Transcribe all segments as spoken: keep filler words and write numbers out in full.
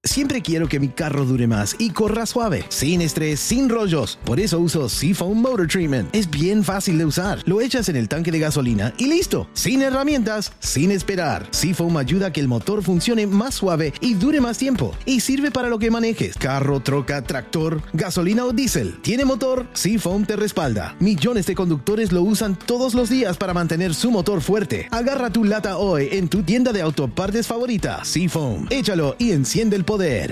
Siempre quiero que mi carro dure más y corra suave, sin estrés, sin rollos. Por eso uso Seafoam Motor Treatment. Es bien fácil de usar. Lo echas en el tanque de gasolina y listo. Sin herramientas, sin esperar. Seafoam ayuda a que el motor funcione más suave y dure más tiempo. Y sirve para lo que manejes. Carro, troca, tractor, gasolina o diésel. ¿Tiene motor? Seafoam te respalda. Millones de conductores lo usan todos los días para mantener su motor fuerte. Agarra tu lata hoy en tu tienda de autopartes favorita. Seafoam. Échalo y enciende el poder.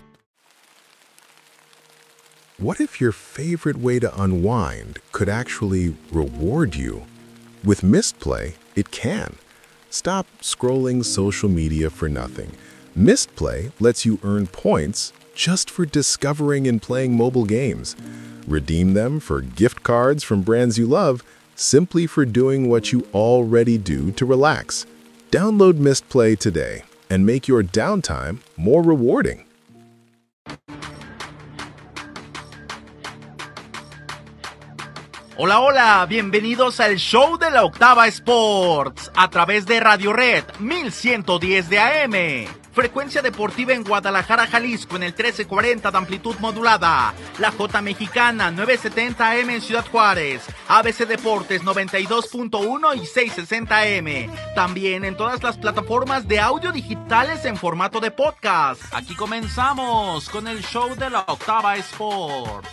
What if your favorite way to unwind could actually reward you? With Mistplay, it can. Stop scrolling social media for nothing. Mistplay lets you earn points just for discovering and playing mobile games. Redeem them for gift cards from brands you love, simply for doing what you already do to relax. Download Mistplay today and make your downtime more rewarding. Hola, hola, bienvenidos al show de la Octava Sports a través de Radio Red mil ciento diez de A M. Frecuencia deportiva en Guadalajara, Jalisco en el trece cuarenta de amplitud modulada. La J Mexicana nueve setenta A M en Ciudad Juárez. A B C Deportes noventa y dos punto uno y seiscientos sesenta A M. También en todas las plataformas de audio digitales en formato de podcast. Aquí comenzamos con el show de la Octava Sports.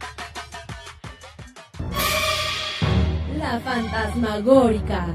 La fantasmagórica.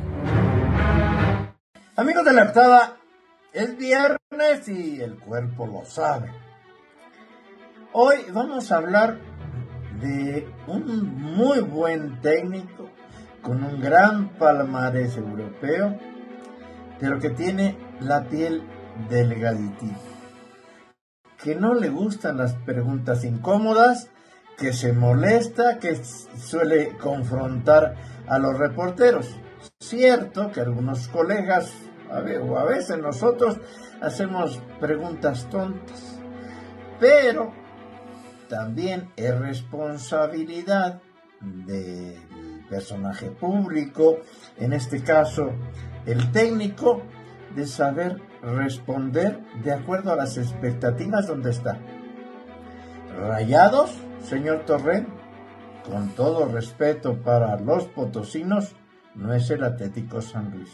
Amigos de la Octava, es viernes y el cuerpo lo sabe. Hoy vamos a hablar de un muy buen técnico con un gran palmarés europeo, pero que tiene la piel delgaditita, que no le gustan las preguntas incómodas, que se molesta, que suele confrontar a los reporteros. Cierto que algunos colegas, a ver, o a veces nosotros, hacemos preguntas tontas, pero también es responsabilidad del personaje público, en este caso el técnico, de saber responder de acuerdo a las expectativas donde está. Rayados, señor Torrent, con todo respeto para los potosinos, no es el Atlético San Luis.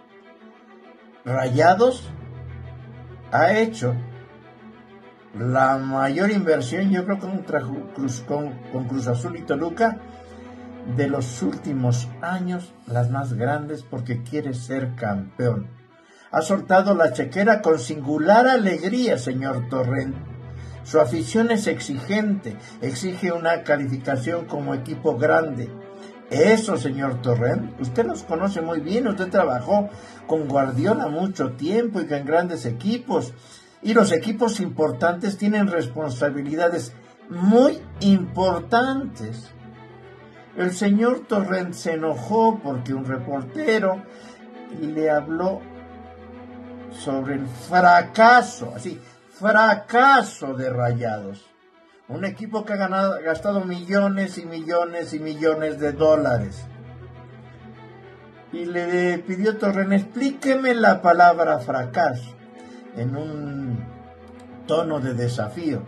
Rayados ha hecho la mayor inversión, yo creo, contra Cruz, con, con Cruz Azul y Toluca de los últimos años, las más grandes, porque quiere ser campeón. Ha soltado la chequera con singular alegría, señor Torrent. Su afición es exigente, exige una calificación como equipo grande. Eso, señor Torrent, usted los conoce muy bien, usted trabajó con Guardiola mucho tiempo y con grandes equipos. Y los equipos importantes tienen responsabilidades muy importantes. El señor Torrent se enojó porque un reportero le habló sobre el fracaso, así, fracaso de Rayados, un equipo que ha ganado, gastado millones y millones y millones de dólares. Y le pidió Torrent, explíqueme la palabra fracaso, en un tono de desafío.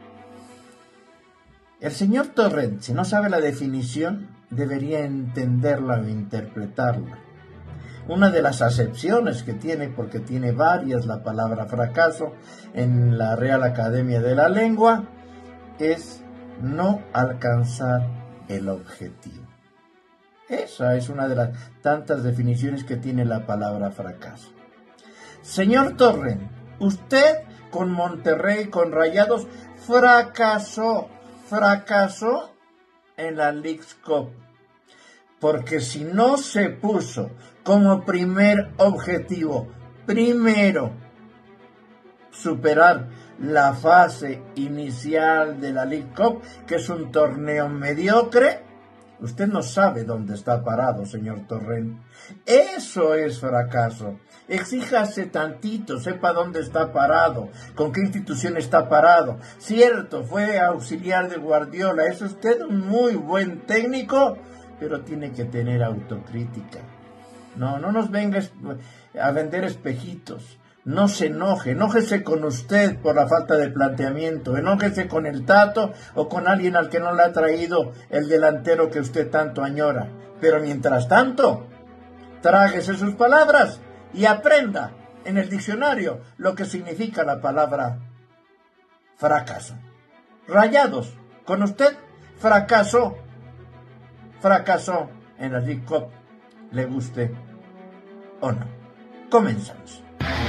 El señor Torrent, si no sabe la definición, debería entenderla o interpretarla. Una de las acepciones que tiene, porque tiene varias la palabra fracaso en la Real Academia de la Lengua, es no alcanzar el objetivo. Esa es una de las tantas definiciones que tiene la palabra fracaso. Señor Torrent, usted con Monterrey, con Rayados, fracasó, fracasó en la Leagues Cup. Porque si no se puso como primer objetivo, primero, superar la fase inicial de la League Cup, que es un torneo mediocre, usted no sabe dónde está parado, señor Torrent. Eso es fracaso. Exíjase tantito, sepa dónde está parado, con qué institución está parado. Cierto, fue auxiliar de Guardiola, es usted un muy buen técnico, pero tiene que tener autocrítica. No, no nos venga a vender espejitos. no se enoje, enójese con usted por la falta de planteamiento, enójese con el Tato o con alguien al que no le ha traído el delantero que usted tanto añora. Pero mientras tanto, tráguese sus palabras y aprenda en el diccionario lo que significa la palabra fracaso. Rayados, con usted fracasó, fracasó en la League Cup, le guste o no. Comenzamos.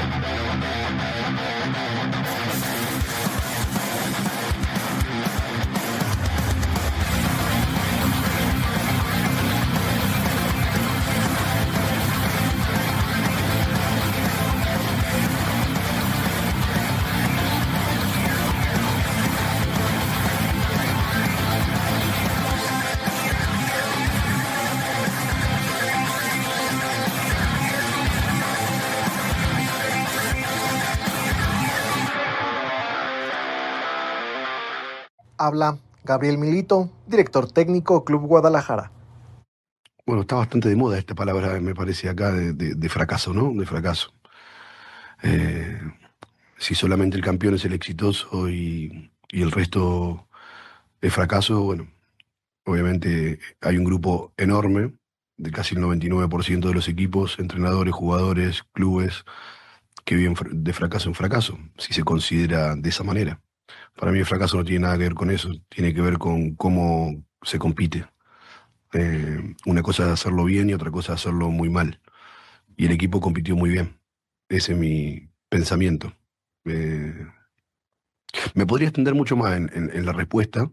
Habla Gabriel Milito, director técnico Club Guadalajara. Bueno, está bastante de moda esta palabra, me parece, acá de, de, de fracaso, ¿no? De fracaso. Eh, si solamente el campeón es el exitoso y, y el resto es fracaso, bueno, obviamente hay un grupo enorme, de casi el noventa y nueve por ciento de los equipos, entrenadores, jugadores, clubes, que viven de fracaso en fracaso, si se considera de esa manera. Para mí el fracaso no tiene nada que ver con eso, tiene que ver con cómo se compite. Eh, una cosa es hacerlo bien y otra cosa es hacerlo muy mal. Y el equipo compitió muy bien. Ese es mi pensamiento. Eh, me podría extender mucho más en, en, en la respuesta,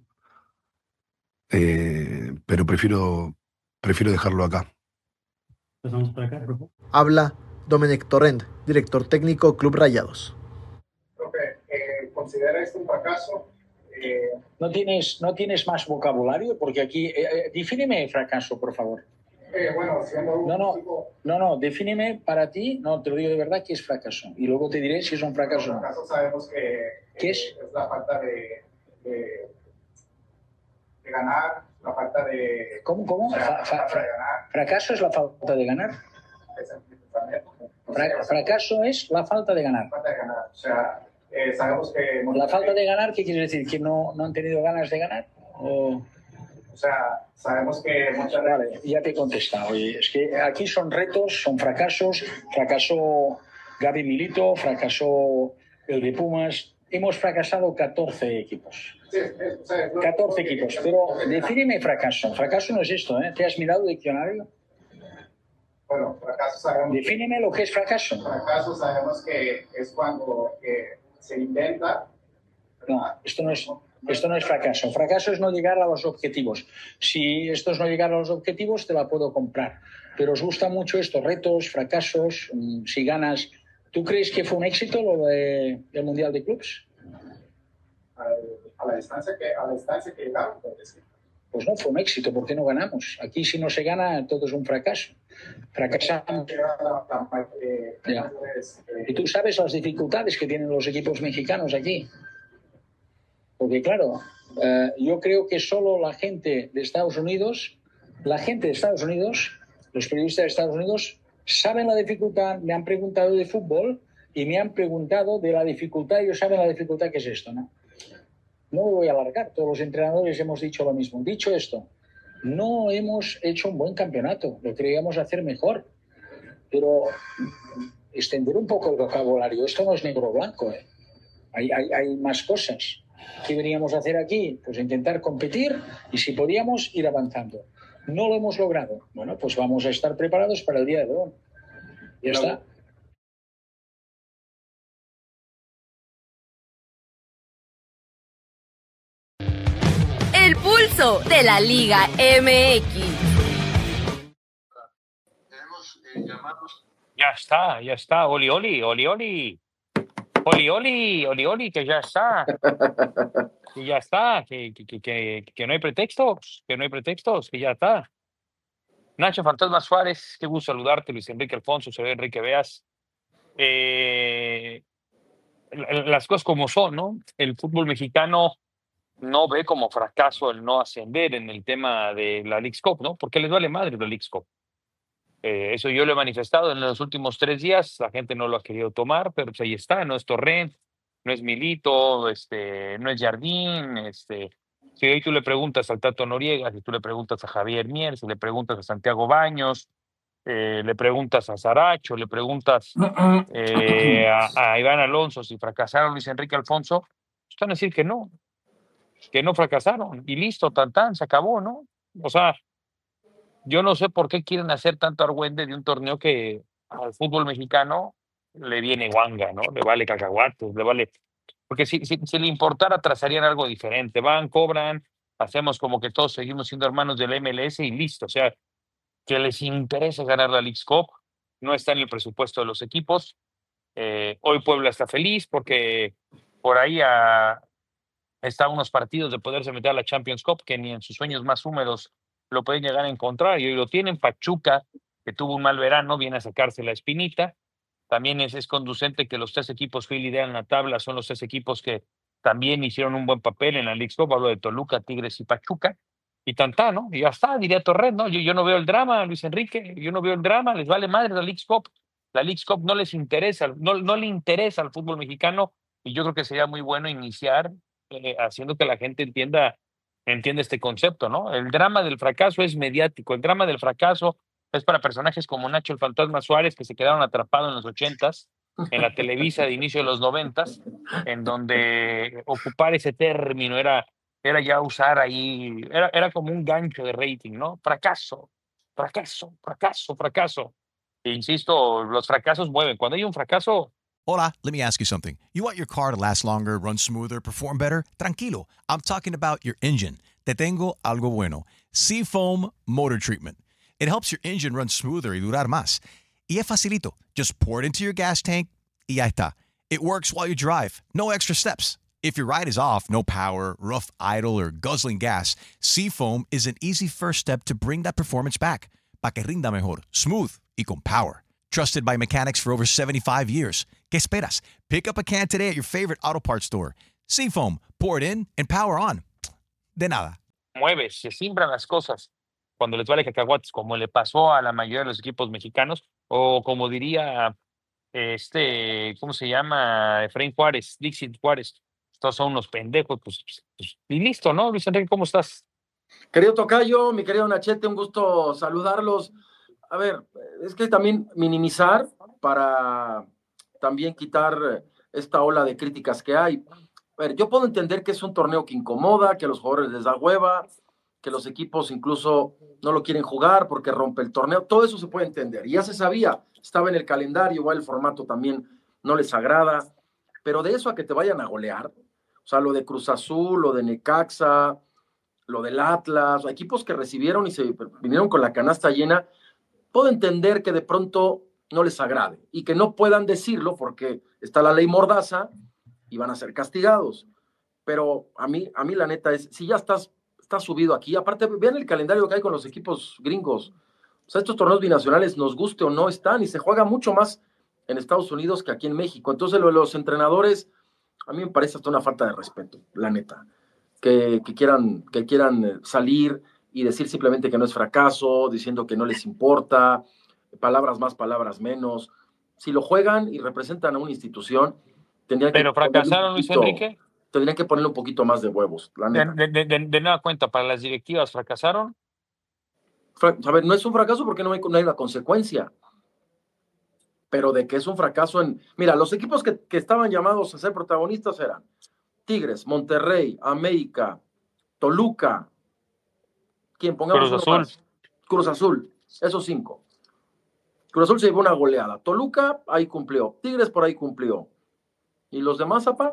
eh, pero prefiero, prefiero dejarlo acá. Pasamos para acá, profe. Habla Domenech Torrent, director técnico Club Rayados. ¿Considera esto un fracaso? Eh, ¿No, tienes, ¿No tienes más vocabulario? Porque aquí, eh, eh, defíneme fracaso, por favor. Eh, bueno, siendo un no, no, tipo... no, no, defíneme para ti, no, te lo digo de verdad, ¿qué es fracaso? Y luego te diré si es un fracaso o no. Fracaso sabemos que ¿Qué eh, es? es la falta de, de, de ganar, la falta de... ¿Cómo, cómo? Fra, fra, fra, ¿Fracaso es la falta de ganar? Fra, fracaso es la falta de ganar. La falta de ganar, o sea... Eh, sabemos que... ¿La falta de ganar qué quiere decir? ¿Que no, no han tenido ganas de ganar? ¿O? O sea, sabemos que muchas veces... Vale, ya te he contestado. Oye, es que aquí son retos, son fracasos. Fracasó Gaby Milito, fracasó el de Pumas. Hemos fracasado catorce equipos. Sí, es, o sea, es catorce equipos. Pero defíneme fracaso. Fracaso no es esto, ¿eh? ¿Te has mirado el diccionario? Bueno, fracaso sabemos... Defíneme lo que es fracaso. Fracaso sabemos que es cuando... Que se intenta. No, esto no es, esto no es fracaso. Fracaso es no llegar a los objetivos. Si esto es no llegar a los objetivos, te la puedo comprar. Pero os gusta mucho estos retos, fracasos, si ganas. ¿Tú crees que fue un éxito lo de, del Mundial de Clubs? A, a la distancia que a la distancia que llegamos, pues sí. Pues no fue un éxito, ¿por qué no ganamos? Aquí si no se gana, todo es un fracaso. Fracasamos. Ya. Y tú sabes las dificultades que tienen los equipos mexicanos aquí. Porque claro, eh, yo creo que solo la gente de Estados Unidos, la gente de Estados Unidos, los periodistas de Estados Unidos, saben la dificultad, me han preguntado de fútbol y me han preguntado de la dificultad, ellos saben la dificultad que es esto, ¿no? No me voy a alargar, todos los entrenadores hemos dicho lo mismo. Dicho esto, no hemos hecho un buen campeonato, lo queríamos hacer mejor, pero extender un poco el vocabulario, esto no es negro o blanco, ¿eh? hay, hay, hay más cosas. ¿Qué veníamos a hacer aquí? Pues intentar competir y si podíamos ir avanzando. No lo hemos logrado. Bueno, pues vamos a estar preparados para el día de hoy. Ya está. El pulso de la Liga M X. Ya está, ya está. Oli, oli, oli, oli. Oli, oli, oli, oli, que ya está. Que ya está, que, que, que, que no hay pretextos, que no hay pretextos, que ya está. Nacho Fantasma Suárez, qué gusto saludarte, Luis Enrique Alfonso, soy Enrique Veas. Eh, las cosas como son, ¿no? El fútbol mexicano no ve como fracaso el no ascender en el tema de la Leagues Cup, ¿no? Porque les vale madre la Leagues Cup. Eh, eso yo lo he manifestado en los últimos tres días, la gente no lo ha querido tomar, pero pues ahí está, no es Torrent, no es Milito, este, no es Jardín, este, si hoy tú le preguntas al Tato Noriega, si tú le preguntas a Javier Mier, si le preguntas a Santiago Baños, eh, le preguntas a Saracho, le preguntas eh, a, a Iván Alonso si fracasaron Luis Enrique Alfonso, pues van a decir que no, que no fracasaron, y listo, tan tan, se acabó, ¿no? O sea, yo no sé por qué quieren hacer tanto argüende de un torneo que al fútbol mexicano le viene guanga, ¿no? Le vale cacahuates, le vale... Porque si, si, si le importara, trazarían algo diferente. Van, cobran, hacemos como que todos seguimos siendo hermanos del M L S y listo. O sea, que les interesa ganar la Leagues Cup, no está en el presupuesto de los equipos. Eh, hoy Puebla está feliz porque por ahí a, está unos partidos de poderse meter a la Champions Cup que ni en sus sueños más húmedos lo pueden llegar a encontrar, y hoy lo tienen. Pachuca, que tuvo un mal verano, viene a sacarse la espinita. También es, es conducente que los tres equipos que hoy lideran la tabla son los tres equipos que también hicieron un buen papel en la Leagues Cup. Hablo de Toluca, Tigres y Pachuca. Y tantá, ¿no? Y ya está, diría Torres, ¿no? Yo, yo no veo el drama, Luis Enrique, yo no veo el drama, les vale madre la Leagues Cup. La Leagues Cup no les interesa, no, no le interesa al fútbol mexicano, y yo creo que sería muy bueno iniciar eh, haciendo que la gente entienda, entienda este concepto, ¿no? El drama del fracaso es mediático, el drama del fracaso es para personajes como Nacho el Fantasma Suárez, que se quedaron atrapados en los ochentas, en la Televisa de inicio de los noventas, en donde ocupar ese término era, era ya usar ahí, era, era como un gancho de rating, ¿no? Fracaso, fracaso, fracaso, fracaso. E insisto, los fracasos mueven. Cuando hay un fracaso... Hola, let me ask you something. You want your car to last longer, run smoother, perform better? Tranquilo, I'm talking about your engine. Te tengo algo bueno. Seafoam Motor Treatment. It helps your engine run smoother y durar más. Y es facilito. Just pour it into your gas tank y ya está. It works while you drive. No extra steps. If your ride is off, no power, rough idle, or guzzling gas, Seafoam is an easy first step to bring that performance back. Pa' que rinda mejor, smooth y con power. Trusted by mechanics for over seventy-five years. ¿Qué esperas? Pick up a can today at your favorite auto parts store. Seafoam, pour it in and power on. De nada. Mueve, se siembran las cosas cuando les vale cacahuates, como le pasó a la mayoría de los equipos mexicanos, o como diría este, ¿cómo se llama? Efraín Juárez, Dixit Juárez. Estos son unos pendejos, pues, pues, y listo, ¿no? Luis Enrique, ¿cómo estás? Querido tocayo, mi querido Nachete, un gusto saludarlos. A ver, es que también minimizar para también quitar esta ola de críticas que hay. A ver, yo puedo entender que es un torneo que incomoda, que a los jugadores les da hueva, que los equipos incluso no lo quieren jugar porque rompe el torneo. Todo eso se puede entender. Y ya se sabía, estaba en el calendario, igual el formato también no les agrada. Pero de eso a que te vayan a golear, o sea, lo de Cruz Azul, lo de Necaxa, lo del Atlas, equipos que recibieron y se vinieron con la canasta llena, puedo entender que de pronto no les agrade y que no puedan decirlo porque está la ley Mordaza y van a ser castigados. Pero a mí, a mí la neta es, si ya estás, estás subido aquí, aparte vean el calendario que hay con los equipos gringos. O sea, estos torneos binacionales, nos guste o no, están y se juega mucho más en Estados Unidos que aquí en México. Entonces lo de los entrenadores, a mí me parece hasta una falta de respeto, la neta. Que, que, quieran, que quieran salir y decir simplemente que no es fracaso, diciendo que no les importa, palabras más, palabras menos. Si lo juegan y representan a una institución, tendrían ¿Pero que fracasaron, Luis Enrique? Tendrían que ponerle un poquito más de huevos, la neta. De, de, de, de nada cuenta, para las directivas, ¿fracasaron? A ver, no es un fracaso porque no hay, no hay una consecuencia. Pero de que es un fracaso en... Mira, los equipos que, que estaban llamados a ser protagonistas eran Tigres, Monterrey, América, Toluca, ¿quién? Pongamos Cruz Azul. Más. Cruz Azul, esos cinco. Cruz Azul se llevó una goleada. Toluca, ahí cumplió. Tigres, por ahí cumplió. ¿Y los demás, apa?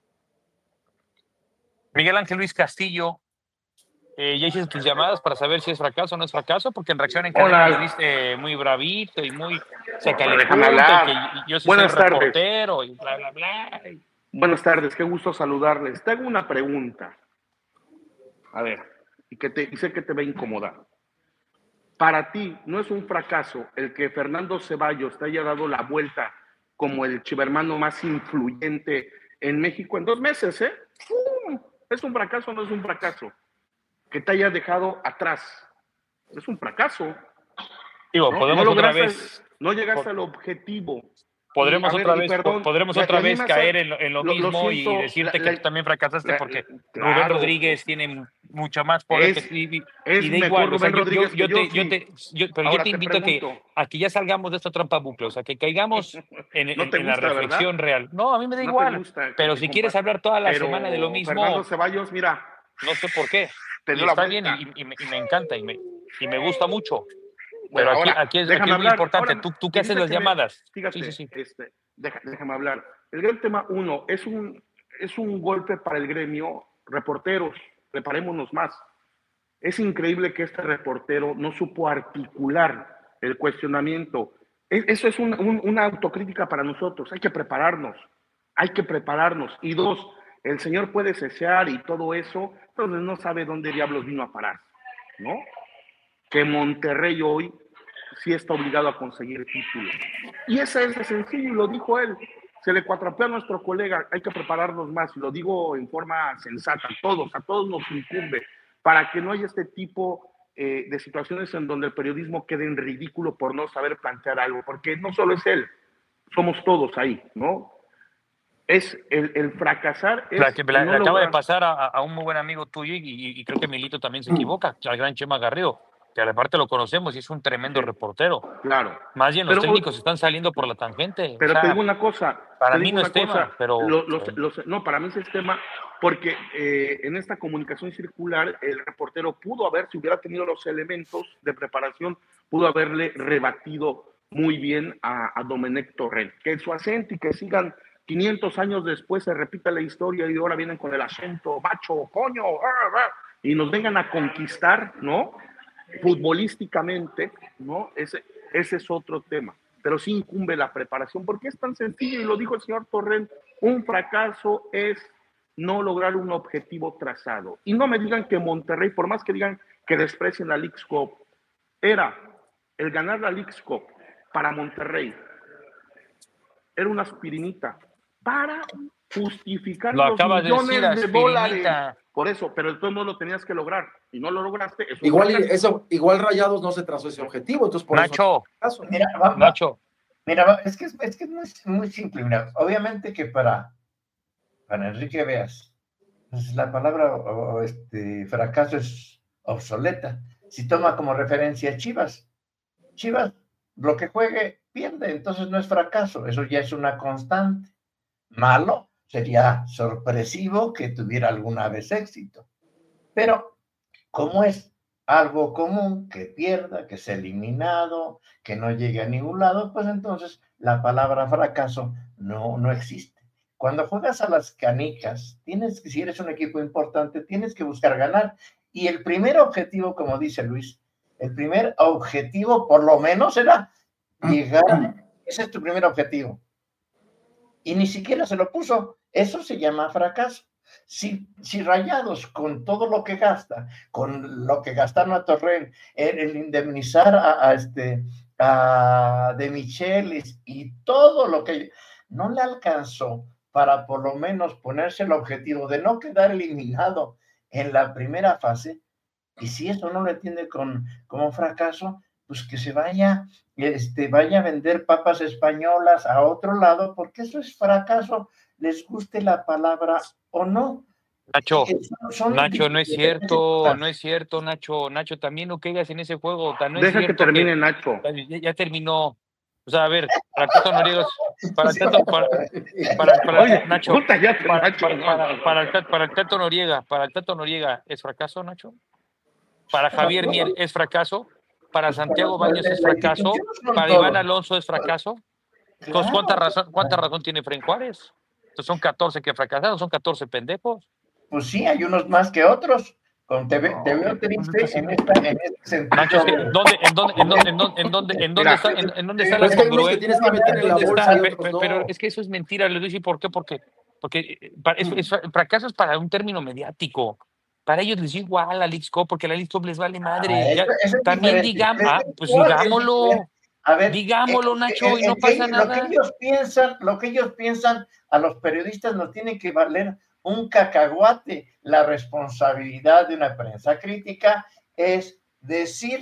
Miguel Ángel Luis Castillo, eh, ya hiciste tus llamadas para saber si es fracaso o no es fracaso, porque en reacción en cadena me viste muy bravito y muy... Se Déjame hablar. Que yo soy Buenas tardes. reportero y bla, bla, bla. Buenas tardes, qué gusto saludarles. Te hago una pregunta. A ver, y, que te, y sé que te va a incomodar. Para ti, ¿no es un fracaso el que Fernando Ceballos te haya dado la vuelta como el chivermano más influyente en México en dos meses, eh? ¡Fum! ¿Es un fracaso o no es un fracaso? Que te haya dejado atrás. Es un fracaso. Digo, ¿no? podemos no otra lograste, vez. no llegaste al objetivo. Podremos Y, otra ver, vez, perdón, podremos la, otra la vez hace, caer en lo, en lo, lo mismo lo siento, y decirte la, que la, tú también fracasaste la, porque claro, Rubén Rodríguez tiene mucho más poder es, que y, es y da mejor igual. Rubén O sea, yo, Rodríguez yo, yo, que te, yo, yo sí. te, yo, pero Ahora yo te invito a que aquí ya salgamos de esta trampa bucle, o sea, que caigamos en, en, no te en gusta, la reflexión ¿verdad? real. No, a mí me da no igual, te gusta pero que, si que quieres compa- hablar toda la pero semana de lo mismo, Fernando Ceballos, mira, no sé por qué. te Y dio la está vuelta. bien y, y, me, y me encanta y me, y me gusta mucho. Bueno, Pero aquí, ahora, aquí, es, déjame aquí es muy hablar. importante. Ahora, tú, tú que haces dijiste las que me- llamadas. Fíjate, Sí, sí, sí. Este, deja- déjame hablar. El gran tema uno es un, es un golpe para el gremio. Reporteros, preparémonos más. Es increíble que este reportero no supo articular el cuestionamiento. Es, eso es un, un, una autocrítica para nosotros. Hay que prepararnos. Hay que prepararnos. Y dos, el señor puede cesear y todo eso, entonces no sabe dónde diablos vino a parar, ¿no? Que Monterrey hoy sí está obligado a conseguir títulos. Y ese es sencillo, y lo dijo él. Se le cuatrapeó a nuestro colega, hay que prepararnos más, y lo digo en forma sensata, a todos, a todos nos incumbe, para que no haya este tipo eh, de situaciones en donde el periodismo quede en ridículo por no saber plantear algo, porque no solo es él, somos todos ahí, ¿no? Es el, el fracasar. Es La que la, no le acaba de lograr... pasar a, a un muy buen amigo tuyo y, y, y creo que Milito también se equivoca, al gran Chema Garrido, que aparte lo conocemos y es un tremendo sí, reportero. Claro. Más bien los pero, técnicos están saliendo por la tangente. Pero o sea, te digo una cosa. Para te mí no es tema, cosa, pero... Lo, los, los, no, para mí sí es tema porque eh, en esta comunicación circular el reportero pudo haber, si hubiera tenido los elementos de preparación, pudo haberle rebatido muy bien a, a Domenech Torrent. Que su acento y que sigan quinientos años después se repita la historia y ahora vienen con el acento macho, coño, ah, ah, y nos vengan a conquistar, ¿no? Futbolísticamente, ¿no? Ese, ese es otro tema, pero sí incumbe la preparación, porque es tan sencillo, y lo dijo el señor Torrent, un fracaso es no lograr un objetivo trazado. Y no me digan que Monterrey, por más que digan que desprecien la Leagues Cup, era el ganar la Leagues Cup para Monterrey, era una aspirinita para justificar lo los millones de, decir, de dólares. Por eso, pero entonces no lo tenías que lograr y no lo lograste. Eso igual, eso, igual Rayados no se trazó ese objetivo, entonces por Nacho, eso. Mira, va, va, Nacho. Mira, es que es, es, que es muy, muy simple. Mira, obviamente que para, para Enrique Beas, pues la palabra o, este, fracaso es obsoleta. Si toma como referencia Chivas, Chivas, lo que juegue, pierde, entonces no es fracaso, eso ya es una constante. Malo sería sorpresivo que tuviera alguna vez éxito, pero como es algo común que pierda, que sea eliminado, que no llegue a ningún lado, pues entonces la palabra fracaso no, no existe. Cuando juegas a las canicas, tienes que, si eres un equipo importante, tienes que buscar ganar, y el primer objetivo, como dice Luis, el primer objetivo por lo menos era llegar, ese es tu primer objetivo. Y ni siquiera se lo puso. Eso se llama fracaso. Si, si Rayados, con todo lo que gasta, con lo que gastaron a Torrent, el, el indemnizar a, a, este, a De Michelis y todo lo que no le alcanzó para por lo menos ponerse el objetivo de no quedar eliminado en la primera fase, y si eso no lo entiende con, como fracaso, pues que se vaya, este, vaya a vender papas españolas a otro lado, porque eso es fracaso, les guste la palabra o no. Nacho, son, son Nacho, no es cierto, no es cierto, Nacho, Nacho, también no caigas en ese juego. No Deja es que termine, que, Nacho. Ya, ya terminó. O sea, a ver, para Tato Noriega, para el Tato, para, para, para Oye, Nacho, ya, para, Nacho para, para, para, el, para el Tato Noriega, para el Tato Noriega, ¿es fracaso, Nacho? Para Javier Mier, ¿es fracaso? Para Santiago Baños es fracaso, para Iván Alonso es fracaso. Entonces, ¿cuánta razón, cuánta razón tiene Fren Juárez? Entonces, son catorce que fracasaron, son catorce pendejos. Pues sí, hay unos más que otros. Con te, te veo triste en, esta, en este sentido. Nacho, ¿dónde, en dónde, en dónde, en dónde, en dónde, en dónde está, en, en dónde está la congruencia? Pero, pero es que eso es mentira, le digo, ¿por qué? Porque, porque es, es, fracaso es para un término mediático. Para ellos les igual la Leagues Cup, porque la Leagues Cup les vale madre. Ah, ya, eso, eso también digamos, ah, pues digámoslo, a ver, digámoslo, eh, Nacho, eh, y no eh, pasa eh, nada. Lo que ellos piensan, lo que ellos piensan, a los periodistas nos tiene que valer un cacahuate. La responsabilidad de una prensa crítica es decir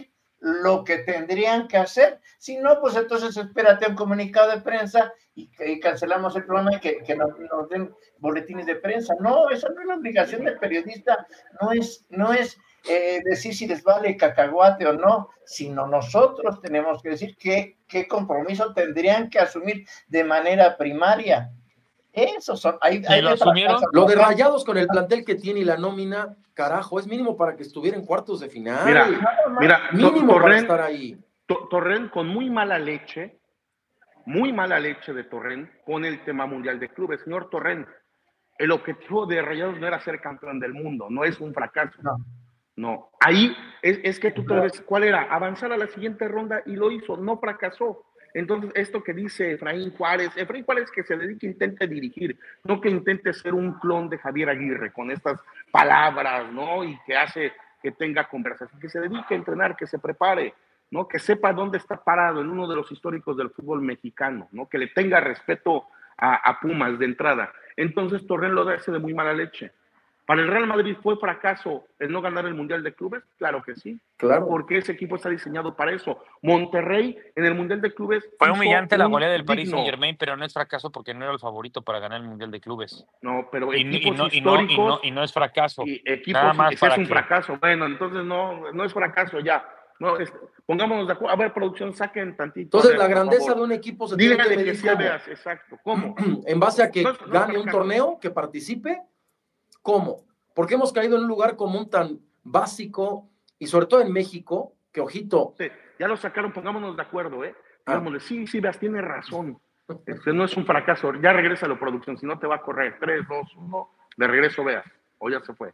lo que tendrían que hacer. Si no, pues entonces espérate un comunicado de prensa y, y cancelamos el programa y que, que nos, nos den boletines de prensa. No, esa no es la obligación del periodista, no es, no es eh, decir si les vale cacahuate o no, sino nosotros tenemos que decir qué, qué compromiso tendrían que asumir de manera primaria. Eso son. Hay, hay lo asumieron. Lo de Rayados con el plantel que tiene y la nómina, carajo, es mínimo para que estuviera en cuartos de final. Mira, mira, mínimo Torrent, para estar ahí. Torrent con muy mala leche, muy mala leche de Torrent con el tema mundial de clubes. Señor Torrent, el objetivo de Rayados no era ser campeón del mundo, no es un fracaso. No. No. Ahí es, es que tú te ves, ¿cuál era? Avanzar a la siguiente ronda y lo hizo, no fracasó. Entonces, esto que dice Efraín Juárez, Efraín Juárez que se dedique, intente dirigir, no que intente ser un clon de Javier Aguirre con estas palabras, ¿no? Y que hace que tenga conversación, que se dedique a entrenar, que se prepare, ¿no? Que sepa dónde está parado en uno de los históricos del fútbol mexicano, ¿no? Que le tenga respeto a, a Pumas de entrada. Entonces, Torrent lo hace de muy mala leche. ¿Para el Real Madrid fue fracaso el no ganar el Mundial de Clubes? Claro que sí. Claro. Porque ese equipo está diseñado para eso. Monterrey en el Mundial de Clubes... Fue humillante la goleada del Paris Saint-Germain, pero no es fracaso porque no era el favorito para ganar el Mundial de Clubes. No, pero y, equipos y no, históricos... Y no, y, no, y no es fracaso. Y equipos, Nada más ese para es un que... fracaso. Bueno, entonces no, no es fracaso ya. No, es, pongámonos de acuerdo. A ver, producción, saquen tantito. Entonces, ver, la grandeza de un equipo se Díganle tiene que medir que ¿cómo? Veas, exacto. ¿Cómo? En base a que no, no gane un torneo, que participe. ¿Cómo? Porque hemos caído en un lugar común tan básico y sobre todo en México, que ojito. Sí, ya lo sacaron, pongámonos de acuerdo, ¿eh? Digámosle, sí, sí, Veas, tiene razón. Este no es un fracaso. Ya regresa a la producción, si no te va a correr. tres, dos, uno, de regreso Veas. O ya se fue.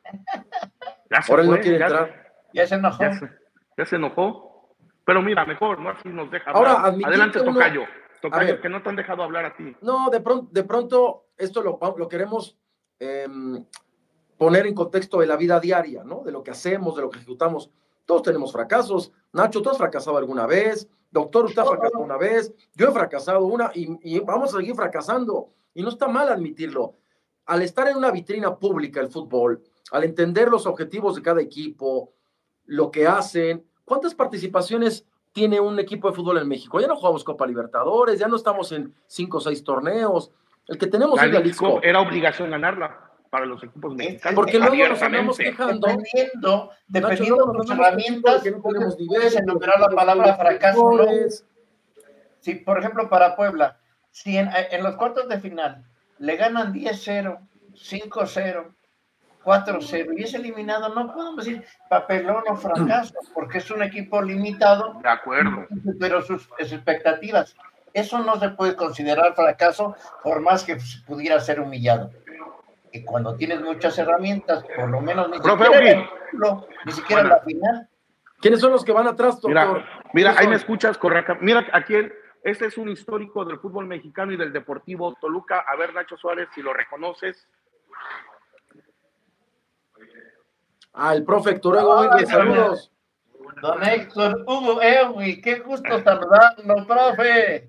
Ya se Ahora fue. no quiere ya, entrar. Ya se enojó. Ya se, ya se enojó. Pero mira, mejor, ¿no? Así nos deja Ahora, hablar. Adelante, uno, Tocayo. Tocayo, ver, que no te han dejado hablar a ti. No, de pronto, de pronto esto lo, lo queremos eh, poner en contexto de la vida diaria, ¿no? De lo que hacemos, de lo que ejecutamos. Todos tenemos fracasos. Nacho, tú has fracasado alguna vez. Doctor, usted ha fracasado una vez. Yo he fracasado una y, y vamos a seguir fracasando. Y no está mal admitirlo. Al estar en una vitrina pública el fútbol, al entender los objetivos de cada equipo, lo que hacen, ¿cuántas participaciones tiene un equipo de fútbol en México? Ya no jugamos Copa Libertadores, ya no estamos en cinco o seis torneos. El que tenemos la es la League League Cup era obligación ganarla para los equipos mexicanos. Porque luego nos andamos quejando. Dependiendo, dependiendo Nacho, de tus no herramientas, que no tenemos puedes enumerar la palabra fracaso, ¿no? Si, por ejemplo, para Puebla, si en, en los cuartos de final le ganan diez cero, cinco cero, cuatro cero y es eliminado, no podemos decir papelón o fracaso, porque es un equipo limitado. De acuerdo. Pero sus, sus expectativas. Eso no se puede considerar fracaso, por más que pudiera ser humillado. Y cuando tienes muchas herramientas, por lo menos ni Profe, siquiera, el título, ni siquiera bueno. la final. ¿Quiénes son los que van atrás, doctor? Mira, mira ahí me escuchas, correcto. Mira, aquí este es un histórico del fútbol mexicano y del Deportivo Toluca. A ver, Nacho Suárez, si lo reconoces. Ah, el profe Héctor Hugo, ah, saludos. Don Héctor Hugo Ewi, qué gusto saludarlo, profe.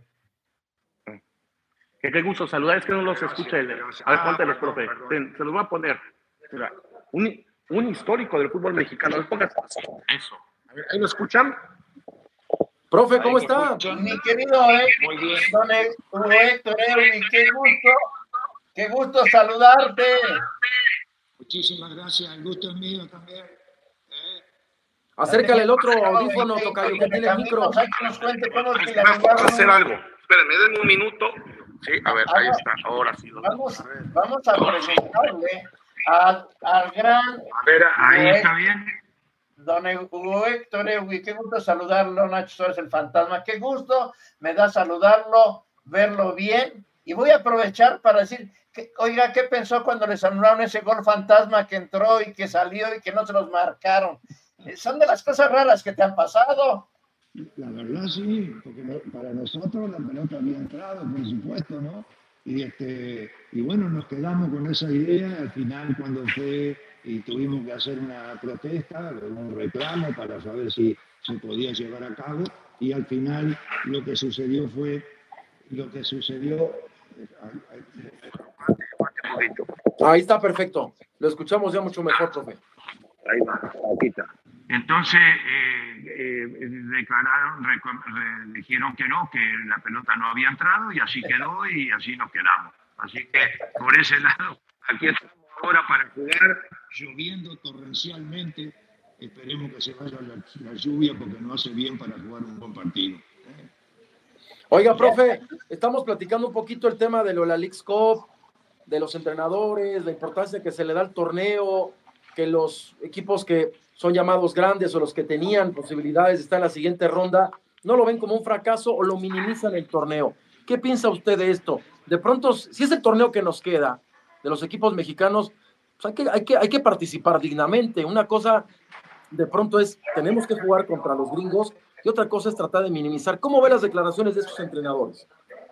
Que qué gusto saludar, es que no los escucha. El, a ver, póntelos, profe. Se, se los voy a poner. Mira, un, un histórico del fútbol mexicano. Eso. A ver, ¿ahí lo escuchan? Profe, ¿cómo está? Mi querido Héctor, don Hugo Héctor Ewi, qué gusto, qué gusto saludarte. Muchísimas gracias, el gusto es mío también. Eh. Acércale el otro audífono, Tocayo, que tiene el micro. Vamos a hacer algo. Espérenme, denme un minuto. Sí, a ver, ahí está. Ahora sí. Vamos, vamos a presentarle al, al gran... A ver, ahí está bien. Don Hugo Héctor Ewi, qué gusto saludarlo, Nacho Suárez, el fantasma. Qué gusto me da saludarlo, verlo bien. Y voy a aprovechar para decir... Que, oiga, ¿qué pensó cuando les anularon ese gol fantasma que entró y que salió y que no se los marcaron? Son de las cosas raras que te han pasado. La verdad sí, porque para nosotros la pelota había entrado, por supuesto, ¿no? Y, este, y bueno, nos quedamos con esa idea. Al final, cuando fue y tuvimos que hacer una protesta, un reclamo para saber si se podía llevar a cabo, y al final lo que sucedió fue, lo que sucedió... Ahí está perfecto. Lo escuchamos ya mucho mejor, profe. Ahí va, aquí está. Entonces, eh, eh, declararon, re, dijeron que no, que la pelota no había entrado y así quedó y así nos quedamos. Así que por ese lado, aquí estamos ahora para jugar, lloviendo torrencialmente. Esperemos que se vaya la, la lluvia porque no hace bien para jugar un buen partido. Oiga, profe, estamos platicando un poquito el tema de lo de la Leagues Cup, de los entrenadores, la importancia que se le da al torneo, que los equipos que son llamados grandes o los que tenían posibilidades de estar en la siguiente ronda, no lo ven como un fracaso o lo minimizan el torneo. ¿Qué piensa usted de esto? De pronto, si es el torneo que nos queda de los equipos mexicanos, pues hay que, hay que, hay que participar dignamente. Una cosa de pronto es, tenemos que jugar contra los gringos, y otra cosa es tratar de minimizar. ¿Cómo ve las declaraciones de esos entrenadores?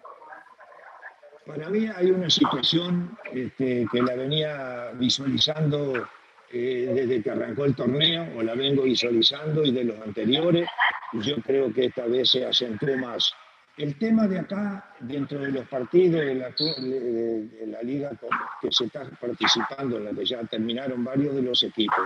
Para mí hay una situación este, que la venía visualizando eh, desde que arrancó el torneo, o la vengo visualizando y de los anteriores, y yo creo que esta vez se acentuó más. El tema de acá, dentro de los partidos de la, de, de la liga que se está participando, en la que ya terminaron varios de los equipos,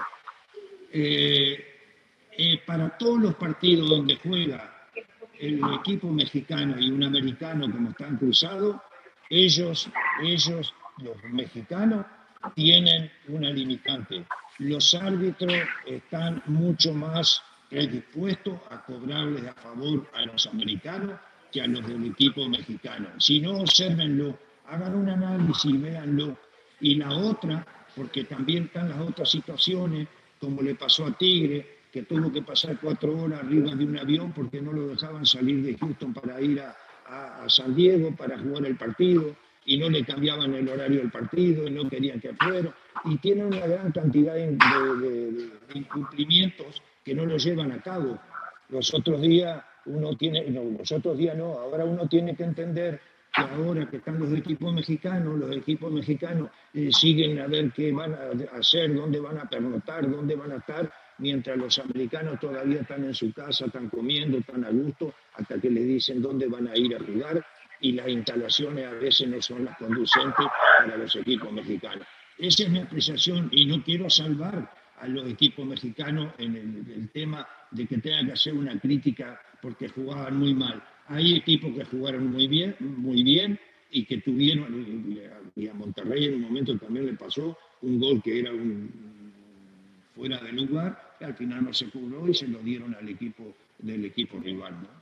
eh, eh, para todos los partidos donde juega el equipo mexicano y un americano como están cruzados, ellos, ellos, los mexicanos, tienen una limitante. Los árbitros están mucho más predispuestos a cobrarles a favor a los americanos que a los del equipo mexicano. Si no, obsérvenlo, hagan un análisis, véanlo. Y la otra, porque también están las otras situaciones, como le pasó a Tigre, que tuvo que pasar cuatro horas arriba de un avión porque no lo dejaban salir de Houston para ir a, a, a San Diego para jugar el partido, y no le cambiaban el horario del partido, y no querían que fuera, y tienen una gran cantidad de, de, de, de incumplimientos que no lo llevan a cabo. Los otros días uno tiene, no, los otros días no, ahora uno tiene que entender que ahora que están los equipos mexicanos, los equipos mexicanos eh, siguen a ver qué van a hacer, dónde van a pernotar, dónde van a estar, mientras los americanos todavía están en su casa, están comiendo, están a gusto, hasta que les dicen dónde van a ir a jugar, y las instalaciones a veces no son las conducentes para los equipos mexicanos. Esa es mi apreciación, y no quiero salvar a los equipos mexicanos en el, el tema de que tengan que hacer una crítica porque jugaban muy mal. Hay equipos que jugaron muy bien, muy bien y que tuvieron, y a Monterrey en un momento también le pasó un gol que era un fuera de lugar, que al final no se cobró y se lo dieron al equipo del equipo rival, ¿no?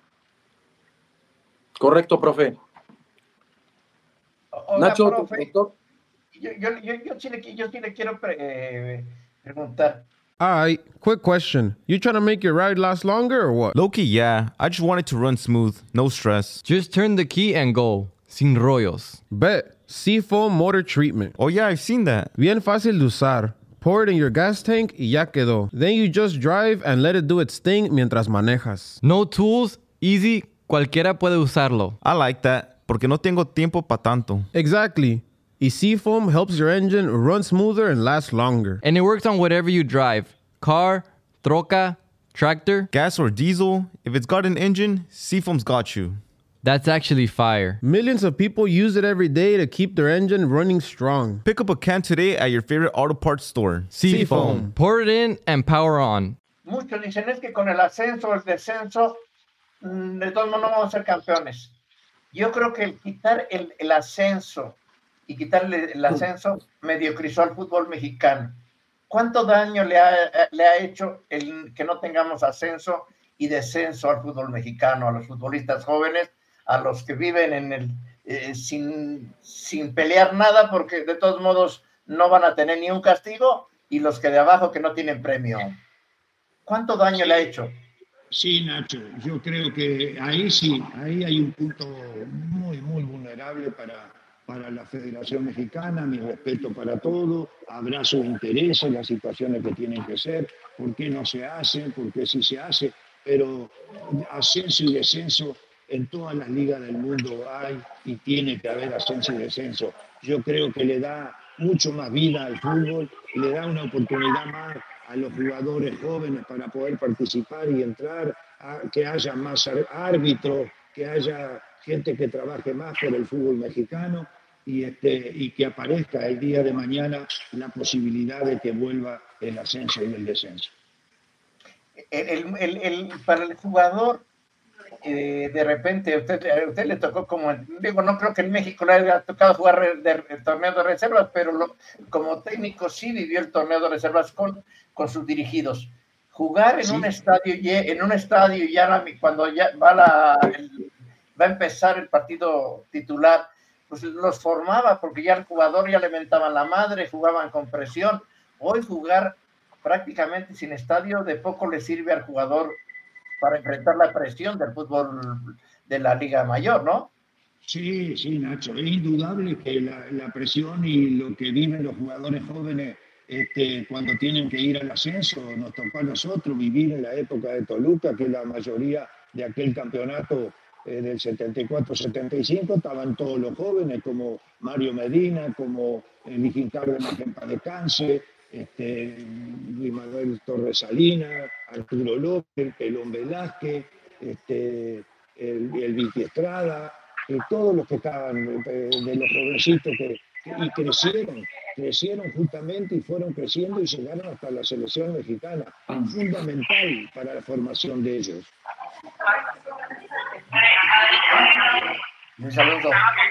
Correcto, profe. Hola, Nacho, profe, yo, yo, yo, yo, sí le, yo sí le quiero pre, eh, preguntar. All right, quick question. You trying to make your ride last longer or what? Low-key, yeah. I just want it to run smooth, no stress. Just turn the key and go. Sin rollos. Bet. Seafoam Motor Treatment. Oh, yeah, I've seen that. Bien fácil de usar. Pour it in your gas tank y ya quedó. Then you just drive and let it do its thing mientras manejas. No tools, easy, cualquiera puede usarlo. I like that, porque no tengo tiempo pa' tanto. Exactly. Y Seafoam helps your engine run smoother and last longer. And it works on whatever you drive. Car, troca, tractor. Gas or diesel, if it's got an engine, Seafoam's got you. That's actually fire. Millions of people use it every day to keep their engine running strong. Pick up a can today at your favorite auto parts store. Seafoam. Pour it in and power on. Muchos dicen es que con el ascenso o el descenso, de todos modos no vamos a ser campeones. Yo creo que el quitar el, el ascenso y quitarle el ascenso mediocrizó al fútbol mexicano. ¿Cuánto daño le ha, le ha hecho el que no tengamos ascenso y descenso al fútbol mexicano, a los futbolistas jóvenes, a los que viven en el, eh, sin, sin pelear nada, porque de todos modos no van a tener ni un castigo, y los que de abajo que no tienen premio? ¿Cuánto daño sí le ha hecho? Sí, Nacho, yo creo que ahí sí, ahí hay un punto muy, muy vulnerable para, para la Federación Mexicana. Mi respeto para todo, habrá sus intereses, las situaciones que tienen que ser, por qué no se hacen, por qué sí se hace, pero ascenso y descenso en todas las ligas del mundo hay, y tiene que haber ascenso y descenso. Yo creo que le da mucho más vida al fútbol, le da una oportunidad más a los jugadores jóvenes para poder participar y entrar, a que haya más árbitros, que haya gente que trabaje más por el fútbol mexicano, y, este, y que aparezca el día de mañana la posibilidad de que vuelva el ascenso y el descenso. el, el, el, para el jugador, eh, de repente, a usted, a usted le tocó como, digo, no creo que en México le haya tocado jugar de, de, el torneo de reservas, pero lo, como técnico sí vivió el torneo de reservas con, con sus dirigidos. Jugar en sí. un estadio, en un estadio ya la, cuando ya va, la, el, va a empezar el partido titular, pues los formaba, porque ya el jugador ya le mentaban la madre, jugaban con presión. Hoy jugar prácticamente sin estadio de poco le sirve al jugador para enfrentar la presión del fútbol de la Liga Mayor, ¿no? Sí, sí, Nacho, es indudable que la, la presión y lo que viven los jugadores jóvenes este, cuando tienen que ir al ascenso, nos tocó a nosotros vivir en la época de Toluca, que la mayoría de aquel campeonato eh, del setenta y cuatro setenta y cinco estaban todos los jóvenes, como Mario Medina, como el Higincardo Majempa de Cáncer, este, Luis Manuel Torres Salinas, Arturo López, Pelón Velázquez, este, el, el Vicky Estrada, y todos los que estaban, eh, de los jovencitos que, y crecieron, crecieron justamente y fueron creciendo y llegaron hasta la selección mexicana, fundamental para la formación de ellos. Un saludo.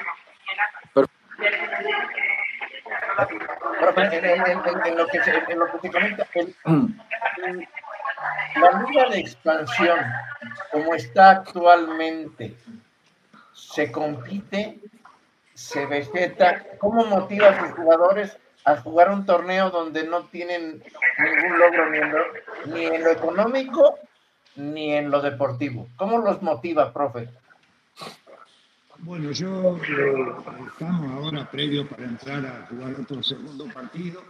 Pero en, en, en, en, lo que se, en lo que se comenta, el, el, la liga de expansión, como está actualmente, se compite, se vegeta. ¿Cómo motiva a sus jugadores a jugar un torneo donde no tienen ningún logro ni en lo, ni en lo económico ni en lo deportivo? ¿Cómo los motiva, profe? Bueno, yo eh, estamos ahora previo para entrar a jugar otro segundo partido.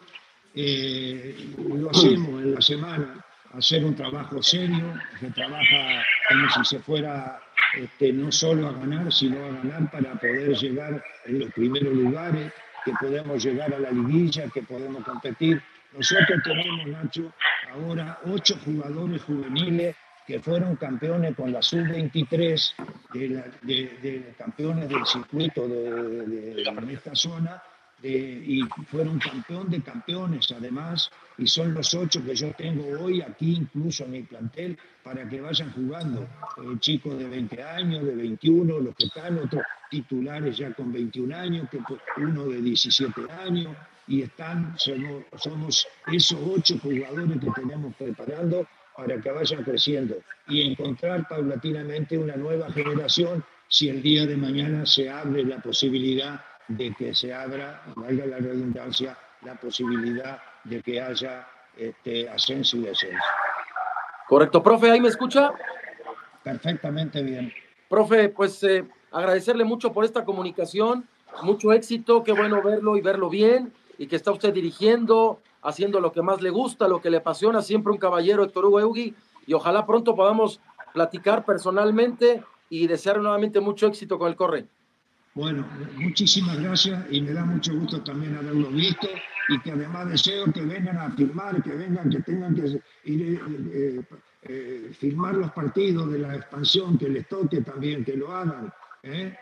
Eh, lo hacemos en la semana, hacer un trabajo serio, que trabaja como si se fuera este, no solo a ganar, sino a ganar para poder llegar en los primeros lugares, que podemos llegar a la liguilla, que podemos competir. Nosotros tenemos, Nacho, ahora ocho jugadores juveniles que fueron campeones con la sub veintitrés, de, la, de, de campeones del circuito de, de, de esta zona, de, y fueron campeón de campeones además, y son los ocho que yo tengo hoy aquí incluso en mi plantel para que vayan jugando, eh, chicos de veinte años, de veintiuno, los que están, otros titulares ya con veintiún años, que uno de diecisiete años, y están, somos, somos esos ocho jugadores que tenemos preparando para que vayan creciendo y encontrar paulatinamente una nueva generación si el día de mañana se abre la posibilidad de que se abra, valga la redundancia, la posibilidad de que haya este, ascenso y descenso. Correcto, profe, ¿ahí me escucha? Perfectamente bien. Profe, pues eh, agradecerle mucho por esta comunicación, mucho éxito, qué bueno verlo y verlo bien, y que está usted dirigiendo, haciendo lo que más le gusta, lo que le apasiona, siempre un caballero, Héctor Hugo Ehugui, y ojalá pronto podamos platicar personalmente y desear nuevamente mucho éxito con el Corre. Bueno, muchísimas gracias y me da mucho gusto también haberlo visto y que además deseo que vengan a firmar, que vengan, que tengan que ir eh, eh, firmar los partidos de la expansión, que les toque también, que lo hagan. ¿eh?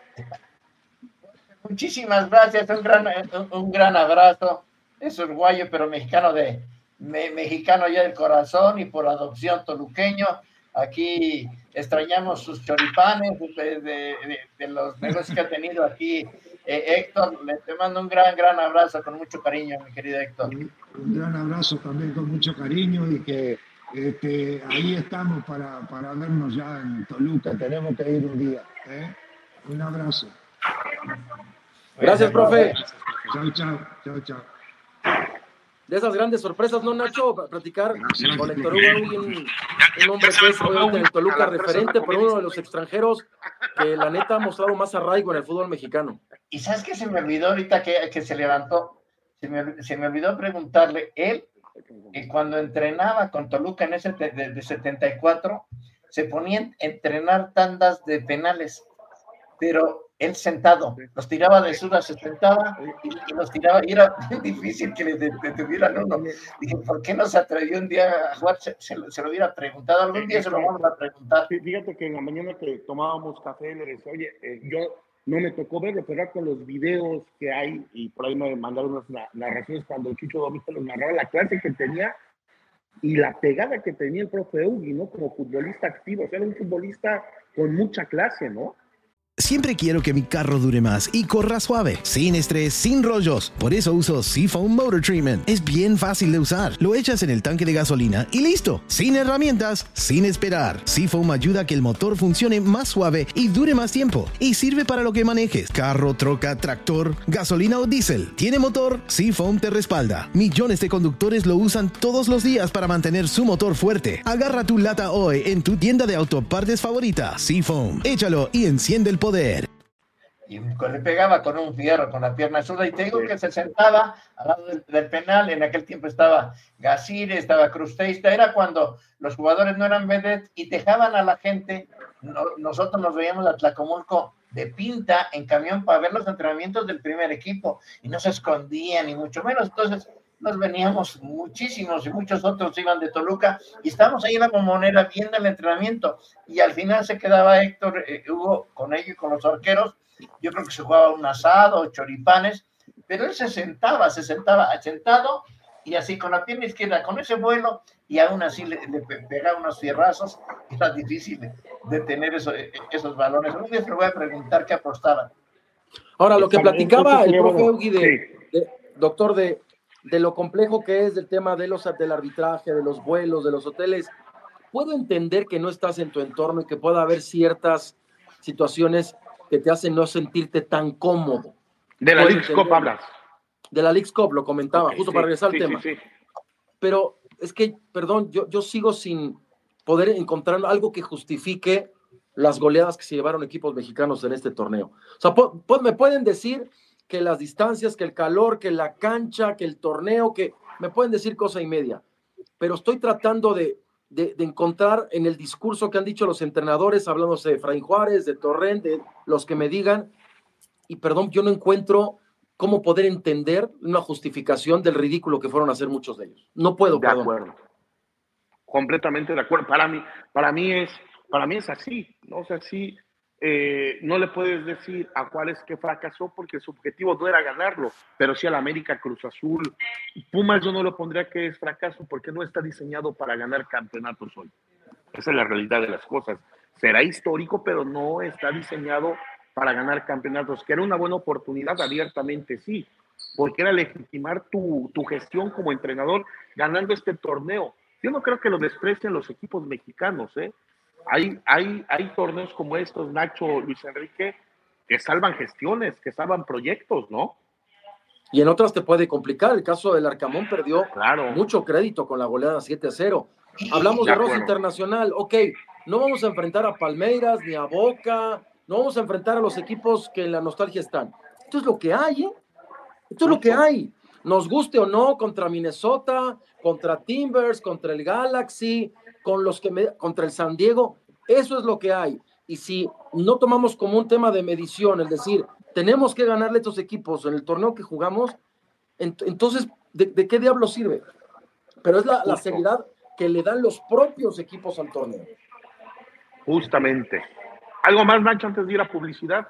Muchísimas gracias, un gran, un, un gran abrazo. Es uruguayo, pero mexicano de me, mexicano ya del corazón y por adopción toluqueño. Aquí extrañamos sus choripanes de, de, de, de los negocios que ha tenido aquí eh, Héctor. Le te mando un gran, gran abrazo con mucho cariño, mi querido Héctor. Un, un gran abrazo también con mucho cariño y que este, ahí estamos para, para vernos ya en Toluca. Tenemos que ir un día. ¿eh? Un abrazo. Gracias, profe. Chao, chao, chao, chao. De esas grandes sorpresas, ¿no, Nacho? Platicar con Héctor Hugo Ehugui, un, un hombre que es obviamente en el Toluca referente, pero uno de los extranjeros que la neta ha mostrado más arraigo en el fútbol mexicano. Y ¿sabes qué se me olvidó ahorita que, que se levantó? Se me, se me olvidó preguntarle, él, que cuando entrenaba con Toluca en ese de, de setenta y cuatro, se ponía a entrenar tandas de penales, pero él sentado, los tiraba de suda, se sentaba y, y los tiraba, y era difícil que le detuvieran uno. Dije, ¿por qué no se atrevió un día a jugar? Se, se, se lo hubiera preguntado, algún día se lo vamos a preguntar. Fíjate que en la mañana que tomábamos café, le decía, oye, eh, yo no me tocó verlo, pero era con los videos que hay, y por ahí me mandaron unas narraciones cuando Chucho Domínguez los narraba, la clase que tenía, y la pegada que tenía el profe Eugui, ¿no? Como futbolista activo, o sea, era un futbolista con mucha clase, ¿no? Siempre quiero que mi carro dure más y corra suave, sin estrés, sin rollos. Por eso uso Seafoam Motor Treatment. Es bien fácil de usar. Lo echas en el tanque de gasolina y listo. Sin herramientas, sin esperar. Seafoam ayuda a que el motor funcione más suave y dure más tiempo. Y sirve para lo que manejes. Carro, troca, tractor, gasolina o diésel. ¿Tiene motor? Seafoam te respalda. Millones de conductores lo usan todos los días para mantener su motor fuerte. Agarra tu lata hoy en tu tienda de autopartes favorita. Seafoam. Échalo y enciende el poder. Y le pegaba con un fierro, con la pierna zurda, y te digo que se sentaba al lado del, del penal. En aquel tiempo estaba Gasire, estaba Crusteista, era cuando los jugadores no eran vedettes y dejaban a la gente. No, nosotros nos veíamos a Tlacomulco de pinta en camión para ver los entrenamientos del primer equipo, y no se escondían, ni mucho menos. Entonces nos veníamos muchísimos, y muchos otros iban de Toluca, y estábamos ahí en la Bombonera viendo el entrenamiento, y al final se quedaba Héctor, eh, Hugo, con ellos y con los arqueros. Yo creo que se jugaba un asado, choripanes, pero él se sentaba, se sentaba sentado, y así con la pierna izquierda, con ese vuelo, y aún así le, le pegaba unos fierrazos. Era difícil detener eso, esos balones. Un día se lo voy a preguntar qué apostaban. Ahora, lo que platicaba el profe Eugui de, de, doctor, de de lo complejo que es del tema de los, del arbitraje, de los vuelos, de los hoteles. Puedo entender que no estás en tu entorno y que pueda haber ciertas situaciones que te hacen no sentirte tan cómodo. De la Leagues Cup hablas. De la Leagues Cup, lo comentaba, okay, justo sí, para regresar sí, al tema. Sí, sí. Pero es que, perdón, yo, yo sigo sin poder encontrar algo que justifique las goleadas que se llevaron equipos mexicanos en este torneo. O sea, po, po, me pueden decir que las distancias, que el calor, que la cancha, que el torneo, que me pueden decir cosa y media, pero estoy tratando de, de, de encontrar en el discurso que han dicho los entrenadores, hablándose de Efraín Juárez, de Torrent, de los que me digan, y perdón, yo no encuentro cómo poder entender una justificación del ridículo que fueron a hacer muchos de ellos. No puedo, de perdón. acuerdo. Completamente de acuerdo. Para mí, para mí es, para mí es así, ¿no? O sea, sí. Eh, no le puedes decir a cuál es que fracasó porque su objetivo no era ganarlo, pero sí al América, Cruz Azul, Pumas yo no lo pondría que es fracaso porque no está diseñado para ganar campeonatos hoy. Esa es la realidad de las cosas. Será histórico, pero no está diseñado para ganar campeonatos, que era una buena oportunidad, abiertamente sí, porque era legitimar tu, tu gestión como entrenador ganando este torneo. Yo no creo que lo desprecien los equipos mexicanos, ¿eh? Hay, hay, hay torneos como estos, Nacho, Luis Enrique, que salvan gestiones, que salvan proyectos, ¿no? Y en otras te puede complicar. El caso del Arcamón perdió claro. mucho crédito con la goleada siete a cero. Hablamos de, de Rosa Internacional. Ok, no vamos a enfrentar a Palmeiras ni a Boca, no vamos a enfrentar a los equipos que en la nostalgia están. Esto es lo que hay, ¿eh? Esto es lo que hay. Nos guste o no, contra Minnesota, contra Timbers, contra el Galaxy, con los que me, contra el San Diego, eso es lo que hay. Y si no tomamos como un tema de medición, es decir, tenemos que ganarle a estos equipos en el torneo que jugamos, ent- entonces, ¿de, ¿de qué diablo sirve? Pero es la, la seriedad que le dan los propios equipos al torneo. Justamente. ¿Algo más, Nacho, antes de ir a publicidad?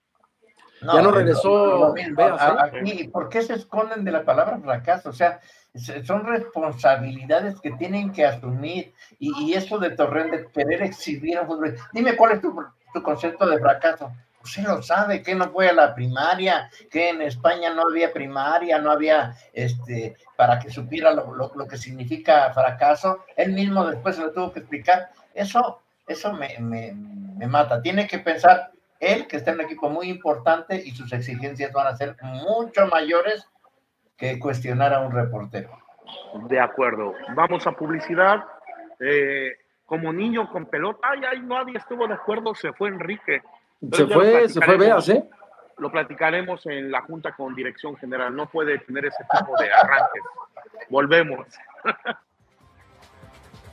No, ya no regresó. No, no, Veas, ¿eh? Aquí, ¿por qué se esconden de la palabra fracaso? O sea, son responsabilidades que tienen que asumir. Y, y eso de Torrent, de querer exhibir a un fútbol. Dime cuál es tu, tu concepto de fracaso. Usted lo sabe, que no fue a la primaria, que en España no había primaria, no había, este, para que supiera lo, lo, lo que significa fracaso. Él mismo después se lo tuvo que explicar. Eso, eso me, me, me mata. Tiene que pensar él, que está en un equipo muy importante y sus exigencias van a ser mucho mayores que cuestionar a un reportero. De acuerdo. Vamos a publicidad. Eh, como niño con pelota, ay, ay, nadie estuvo de acuerdo, se fue Enrique. Se fue, se fue Veas, ¿eh? Lo platicaremos en la junta con dirección general. No puede tener ese tipo de arranques. Volvemos.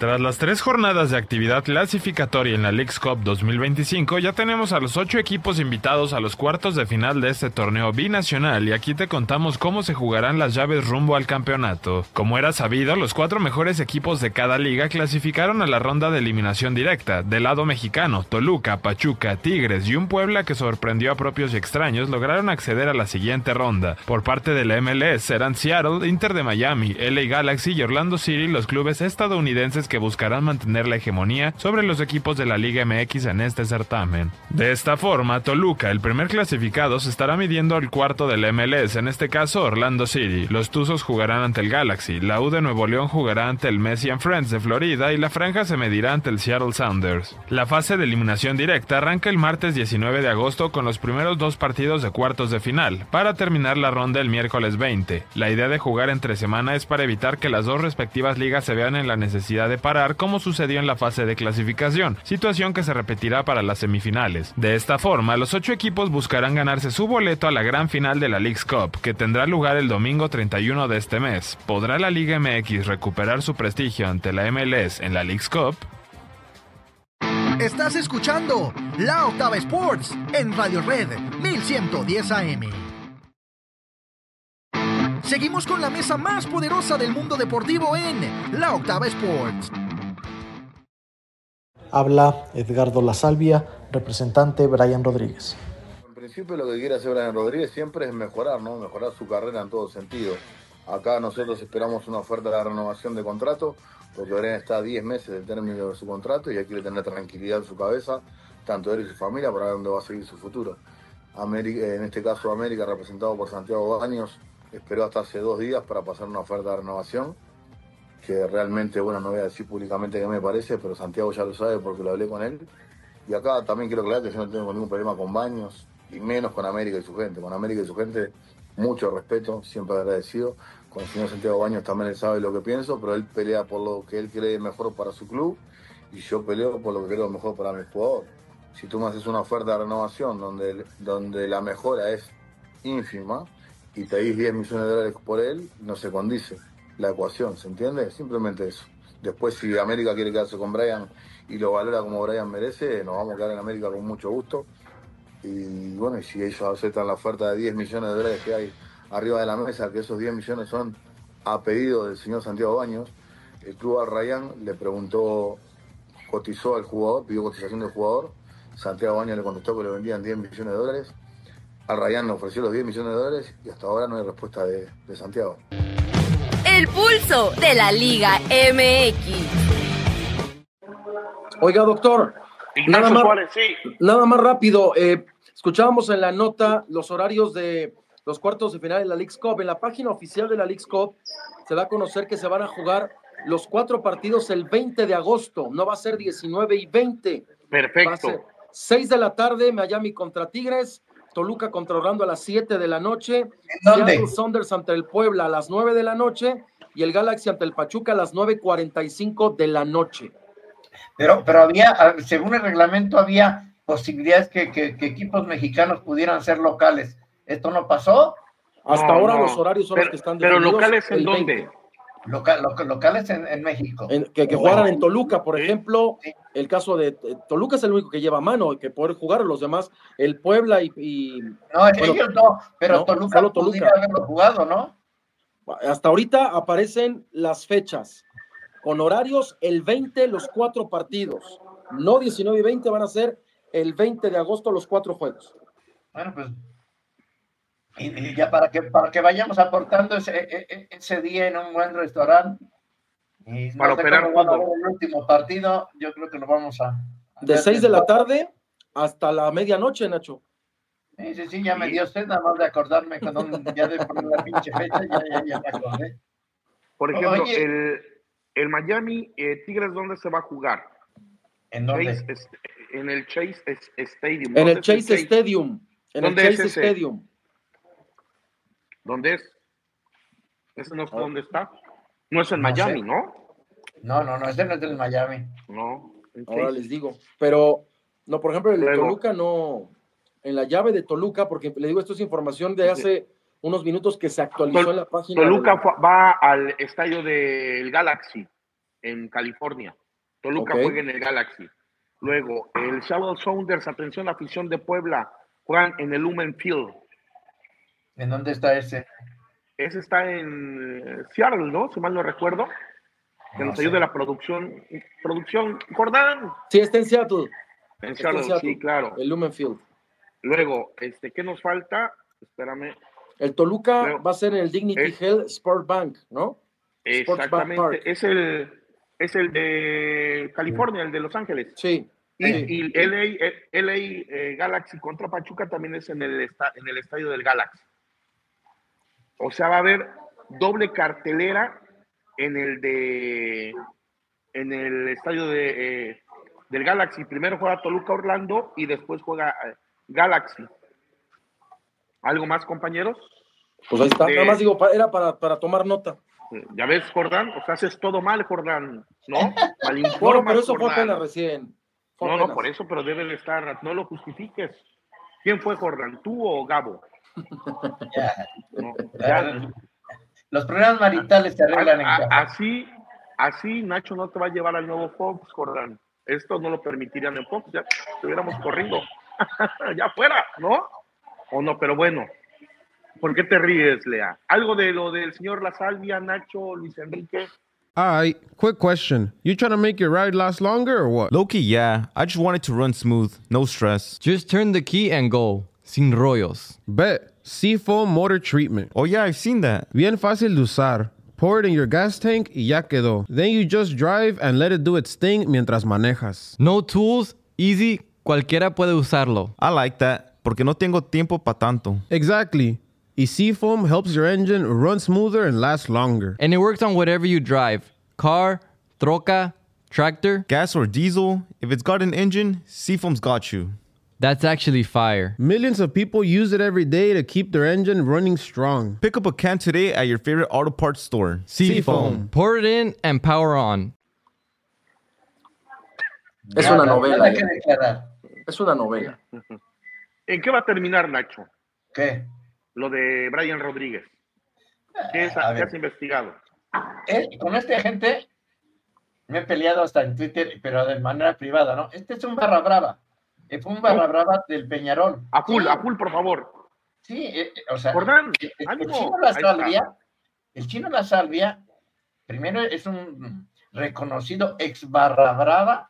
Tras las tres jornadas de actividad clasificatoria en la Leagues Cup dos mil veinticinco, ya tenemos a los ocho equipos invitados a los cuartos de final de este torneo binacional y aquí te contamos cómo se jugarán las llaves rumbo al campeonato. Como era sabido, los cuatro mejores equipos de cada liga clasificaron a la ronda de eliminación directa. Del lado mexicano, Toluca, Pachuca, Tigres y un Puebla que sorprendió a propios y extraños lograron acceder a la siguiente ronda. Por parte de la M L S serán Seattle, Inter de Miami, L A Galaxy y Orlando City los clubes estadounidenses que buscarán mantener la hegemonía sobre los equipos de la Liga M X en este certamen. De esta forma, Toluca, el primer clasificado, se estará midiendo al cuarto del M L S, en este caso Orlando City. Los Tuzos jugarán ante el Galaxy, la U de Nuevo León jugará ante el Messi and Friends de Florida y la Franja se medirá ante el Seattle Sounders. La fase de eliminación directa arranca el martes diecinueve de agosto con los primeros dos partidos de cuartos de final, para terminar la ronda el miércoles veinte. La idea de jugar entre semana es para evitar que las dos respectivas ligas se vean en la necesidad de parar como sucedió en la fase de clasificación, situación que se repetirá para las semifinales. De esta forma, los ocho equipos buscarán ganarse su boleto a la gran final de la Leagues Cup, que tendrá lugar el domingo treinta y uno de este mes. ¿Podrá la Liga M X recuperar su prestigio ante la M L S en la Leagues Cup? Estás escuchando La Octava Sports en Radio Red mil ciento diez A M. Seguimos con la mesa más poderosa del mundo deportivo en La Octava Sports. Habla Edgardo La Salvia, representante Brian Rodríguez. En principio lo que quiere hacer Brian Rodríguez siempre es mejorar, ¿no? Mejorar su carrera en todo sentido. Acá nosotros esperamos una oferta de renovación de contrato, porque Brian está a diez meses del término de su contrato y hay que tener tranquilidad en su cabeza, tanto él y su familia, para ver dónde va a seguir su futuro. América, en este caso América, representado por Santiago Baños, esperó hasta hace dos días para pasar una oferta de renovación, que realmente, bueno, no voy a decir públicamente qué me parece, pero Santiago ya lo sabe porque lo hablé con él. Y acá también quiero aclarar que yo no tengo ningún problema con Baños, y menos con América y su gente. Con América y su gente, mucho respeto, siempre agradecido. Con el señor Santiago Baños también él sabe lo que pienso, pero él pelea por lo que él cree mejor para su club, y yo peleo por lo que creo mejor para mi jugador. Si tú me haces una oferta de renovación donde, donde la mejora es ínfima, y pedís diez millones de dólares por él, no se condice la ecuación, ¿se entiende? Simplemente eso. Después, si América quiere quedarse con Brian y lo valora como Brian merece, nos vamos a quedar en América con mucho gusto. Y bueno, y si ellos aceptan la oferta de diez millones de dólares que hay arriba de la mesa, que esos diez millones son a pedido del señor Santiago Baños, el club Al Rayyan le preguntó, cotizó al jugador, pidió cotización del jugador, Santiago Baños le contestó que le vendían diez millones de dólares, Al Rayyan le ofreció los diez millones de dólares y hasta ahora no hay respuesta de, de Santiago. El pulso de la Liga M X. Oiga, doctor, nada más, Suárez, sí. nada más rápido. Eh, escuchábamos en la nota los horarios de los cuartos de final de la Leagues Cup. En la página oficial de la Leagues Cup se da a conocer que se van a jugar los cuatro partidos el veinte de agosto. No va a ser diecinueve y veinte. Perfecto. Va a ser seis de la tarde, Miami contra Tigres, Toluca contra Orlando a las siete de la noche, Seattle Sounders ante el Puebla a las nueve de la noche y el Galaxy ante el Pachuca a las nueve cuarenta y cinco de la noche. Pero, pero había, según el reglamento, había posibilidades que, que, que equipos mexicanos pudieran ser locales. ¿Esto no pasó? Hasta no, ahora no. los horarios son pero, los que están definidos. ¿Pero locales en dónde? veinte. Local, local, locales en, en México. En, que, que jugaran en Toluca, por ejemplo, sí. El caso de Toluca es el único que lleva mano, que poder jugar, los demás, el Puebla y... y no, bueno, ellos no, pero no, Toluca, solo Toluca pudiera haberlo jugado, ¿no? Hasta ahorita aparecen las fechas, con horarios el veinte los cuatro partidos, no diecinueve y veinte, van a ser el veinte de agosto los cuatro juegos. Bueno, pues... Y, y ya para que para que vayamos aportando ese, ese día en un buen restaurante y no para sé operar cómo va a ver el último partido, yo creo que lo vamos a, a de seis de la tarde hasta la medianoche, Nacho. Sí, sí, sí, ya me dio sed nada más de acordarme cuando ya de poner la pinche fecha, ya, ya, ya me acordé. Por ejemplo, Oye, el, el Miami eh, Tigres, ¿dónde se va a jugar? ¿En dónde? Chase, en el Chase Stadium. En el Chase, Chase Stadium. En el Chase es Stadium. ¿Dónde es? ¿Ese no es dónde está? No es en no Miami, sé. ¿no? No, no, no, ese no es del Miami. No. Ahora les digo. Pero, no, por ejemplo, el de Toluca no. En la llave de Toluca, porque le digo, esto es información de hace unos minutos que se actualizó Tol en la página. Toluca la... va al estadio del Galaxy. en California. Toluca Ok. juega en el Galaxy. Luego, el Seattle Sounders, atención, la afición de Puebla, juegan en el Lumen Field. ¿En dónde está ese? Ese está en eh, Seattle, ¿no? Si mal no recuerdo. Que No nos sé. ayude la producción. Producción, Jordán. Sí, está en Seattle. En Está en Seattle, Seattle, sí, claro. el Lumen Field. Luego, este, ¿qué nos falta? Espérame. El Toluca Luego, va a ser en el Dignity eh, Health Sport Bank, ¿no? Sports Bank Park. Exactamente. Es el, es el de California, el de Los Ángeles. Sí. Y, sí. y L A, L A eh, Galaxy contra Pachuca también es en el, esta- en el estadio del Galaxy. O sea, va a haber doble cartelera en el de en el estadio de, eh, del Galaxy. Primero juega Toluca Orlando y después juega eh, Galaxy. ¿Algo más, compañeros? Pues ahí está. De- Nada más digo, pa- era para, para tomar nota. Ya ves, Jordán, o sea, haces todo mal, Jordán, ¿no? Mal No, informas, pero eso fue Jordán. apenas recién. Fue No, no, apenas. por eso, pero debe de estar, no lo justifiques. ¿Quién fue Jordán, tú o Gabo? Ya. No, ya. Los problemas maritales se arreglan en A- a- casa. Así, así Nacho no te va a llevar al nuevo Fox, Jordán. Esto no lo permitirían en Fox, ya estuviéramos corriendo. Ya fuera, ¿no? O no, pero bueno. ¿Por qué te ríes, Lea? ¿Algo de lo del señor La Salvia, Nacho, Luis Enrique? All right, quick question. You trying to make your ride last longer or what? Low-key, yeah. I just want it to run smooth. No stress. Just turn the key and go. Sin rollos. Bet. Seafoam Motor Treatment. Oh, yeah, I've seen that. Bien fácil de usar. Pour it in your gas tank y ya quedó. Then you just drive and let it do its thing mientras manejas. No tools, easy, cualquiera puede usarlo. I like that, porque no tengo tiempo pa' tanto. Exactly. Y Seafoam helps your engine run smoother and last longer. And it works on whatever you drive. Car, troca, tractor. Gas or diesel, if it's got an engine, Seafoam's got you. That's actually fire. Millions of people use it every day to keep their engine running strong. Pick up a can today at your favorite auto parts store. Seafoam. Pour it in and power on. Es Nada, una novela. nada que declarar. Es una novela. ¿En qué va a terminar, Nacho? ¿Qué? Lo de Brian Rodríguez. ¿Qué, es- A qué ver. has investigado? Eh, con este agente me he peleado hasta en Twitter, pero de manera privada, ¿no? Este es un barra brava. Eh, Fue un barra brava del Peñarol. A full, Sí, a full, por favor. sí, eh, eh, o sea, Jordán, el, el ánimo. chino La Ahí está. Salvia, el chino La Salvia, primero es un reconocido ex barra brava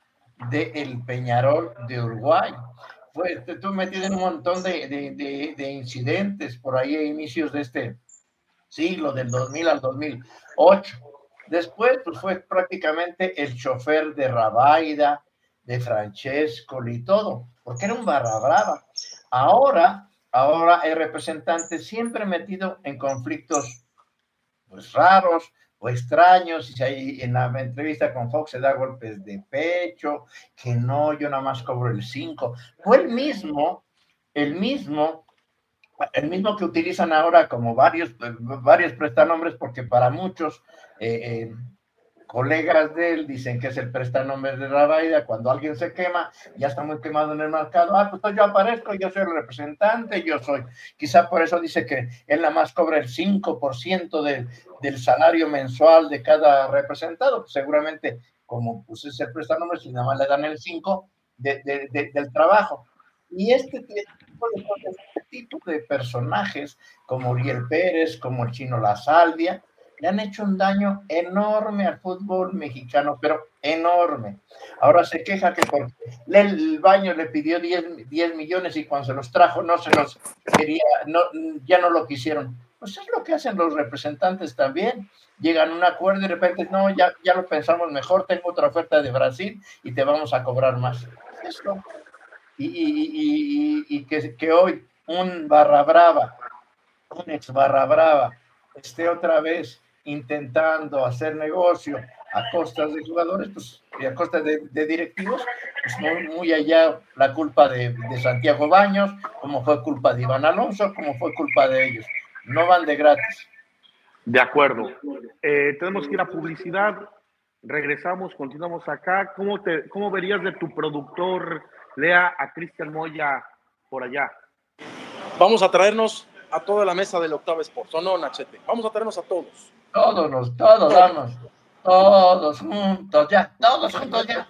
del Peñarol de Uruguay. Fue, estuvo metido en un montón de, de, de, de incidentes por ahí a inicios de este siglo, del dos mil al dos mil ocho. Después, pues fue prácticamente el chofer de Rabaida, de Francesco y todo, porque era un barra brava. Ahora, ahora el representante siempre metido en conflictos pues raros o extraños, y si ahí en la entrevista con Fox se da golpes de pecho, que no, yo nada más cobro el cinco. Fue el mismo, el mismo, el mismo que utilizan ahora como varios, varios prestanombres, porque para muchos eh, eh, colegas de él dicen que es el prestanombre de Rabaida. Cuando alguien se quema, ya está muy quemado en el mercado. Ah, pues yo aparezco, yo soy el representante, yo soy. Quizá por eso dice que él nada más cobra el cinco por ciento del, del salario mensual de cada representado. Pues seguramente, como pues es el prestanombre, si nada más le dan el cinco de, de, de, del trabajo. Y este tipo de cosas, este tipo de personajes, como Uriel Pérez, como el chino La Salvia, le han hecho un daño enorme al fútbol mexicano, pero enorme. Ahora se queja que porque el baño le pidió diez millones y cuando se los trajo no se los quería, no, ya no lo quisieron. Pues es lo que hacen los representantes también. Llegan a un acuerdo y de repente, no, ya, ya lo pensamos mejor, tengo otra oferta de Brasil y te vamos a cobrar más. Es esto. Y, y, y, y que, que hoy un barra brava, un ex barra brava, esté otra vez intentando hacer negocio a costas de jugadores, pues, y a costas de, de directivos, pues muy, muy allá la culpa de, de Santiago Baños, como fue culpa de Iván Alonso, como fue culpa de ellos. No van de gratis. De acuerdo. Eh, tenemos que ir a publicidad. Regresamos, continuamos acá. ¿Cómo, te, cómo verías de tu productor, Lea, a Cristian Moya por allá? Vamos a traernos a toda la mesa del Octava Sports, ¿o no, Nachete? Vamos a traernos a todos. Todos, los, todos, vamos. Todos juntos ya, todos juntos ya.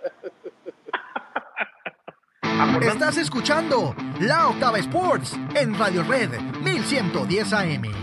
Estás escuchando La Octava Sports en Radio Red mil ciento diez A M.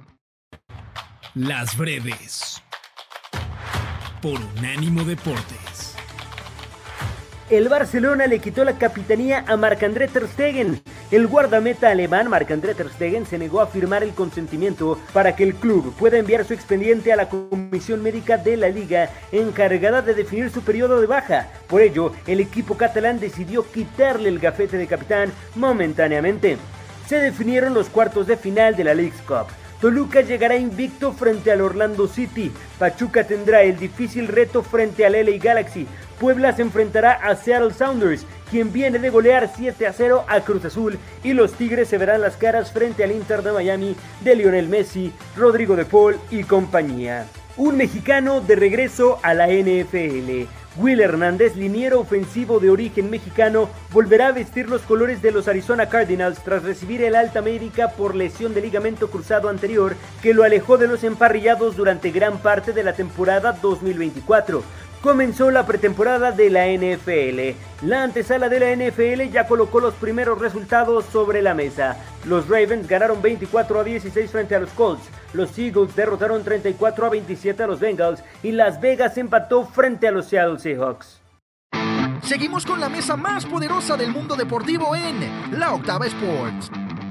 Las breves por Unánimo Deportes. El Barcelona le quitó la capitanía a Marc-André ter Stegen. El guardameta alemán Marc-André ter Stegen se negó a firmar el consentimiento para que el club pueda enviar su expediente a la comisión médica de la liga encargada de definir su periodo de baja. Por ello, el equipo catalán decidió quitarle el gafete de capitán momentáneamente. Se definieron los cuartos de final de la Leagues Cup. Toluca llegará invicto frente al Orlando City. Pachuca tendrá el difícil reto frente al L A Galaxy. Puebla se enfrentará a Seattle Sounders, quien viene de golear siete a cero a Cruz Azul, y los Tigres se verán las caras frente al Inter de Miami de Lionel Messi, Rodrigo de Paul y compañía. Un mexicano de regreso a la N F L. Will Hernández, liniero ofensivo de origen mexicano, volverá a vestir los colores de los Arizona Cardinals tras recibir el alta médica por lesión de ligamento cruzado anterior que lo alejó de los emparrillados durante gran parte de la temporada dos mil veinticuatro. Comenzó la pretemporada de la N F L. La antesala de la N F L ya colocó los primeros resultados sobre la mesa. Los Ravens ganaron veinticuatro a dieciséis frente a los Colts. Los Eagles derrotaron treinta y cuatro a veintisiete a los Bengals y Las Vegas empató frente a los Seattle Seahawks. Seguimos con la mesa más poderosa del mundo deportivo en La Octava Sports.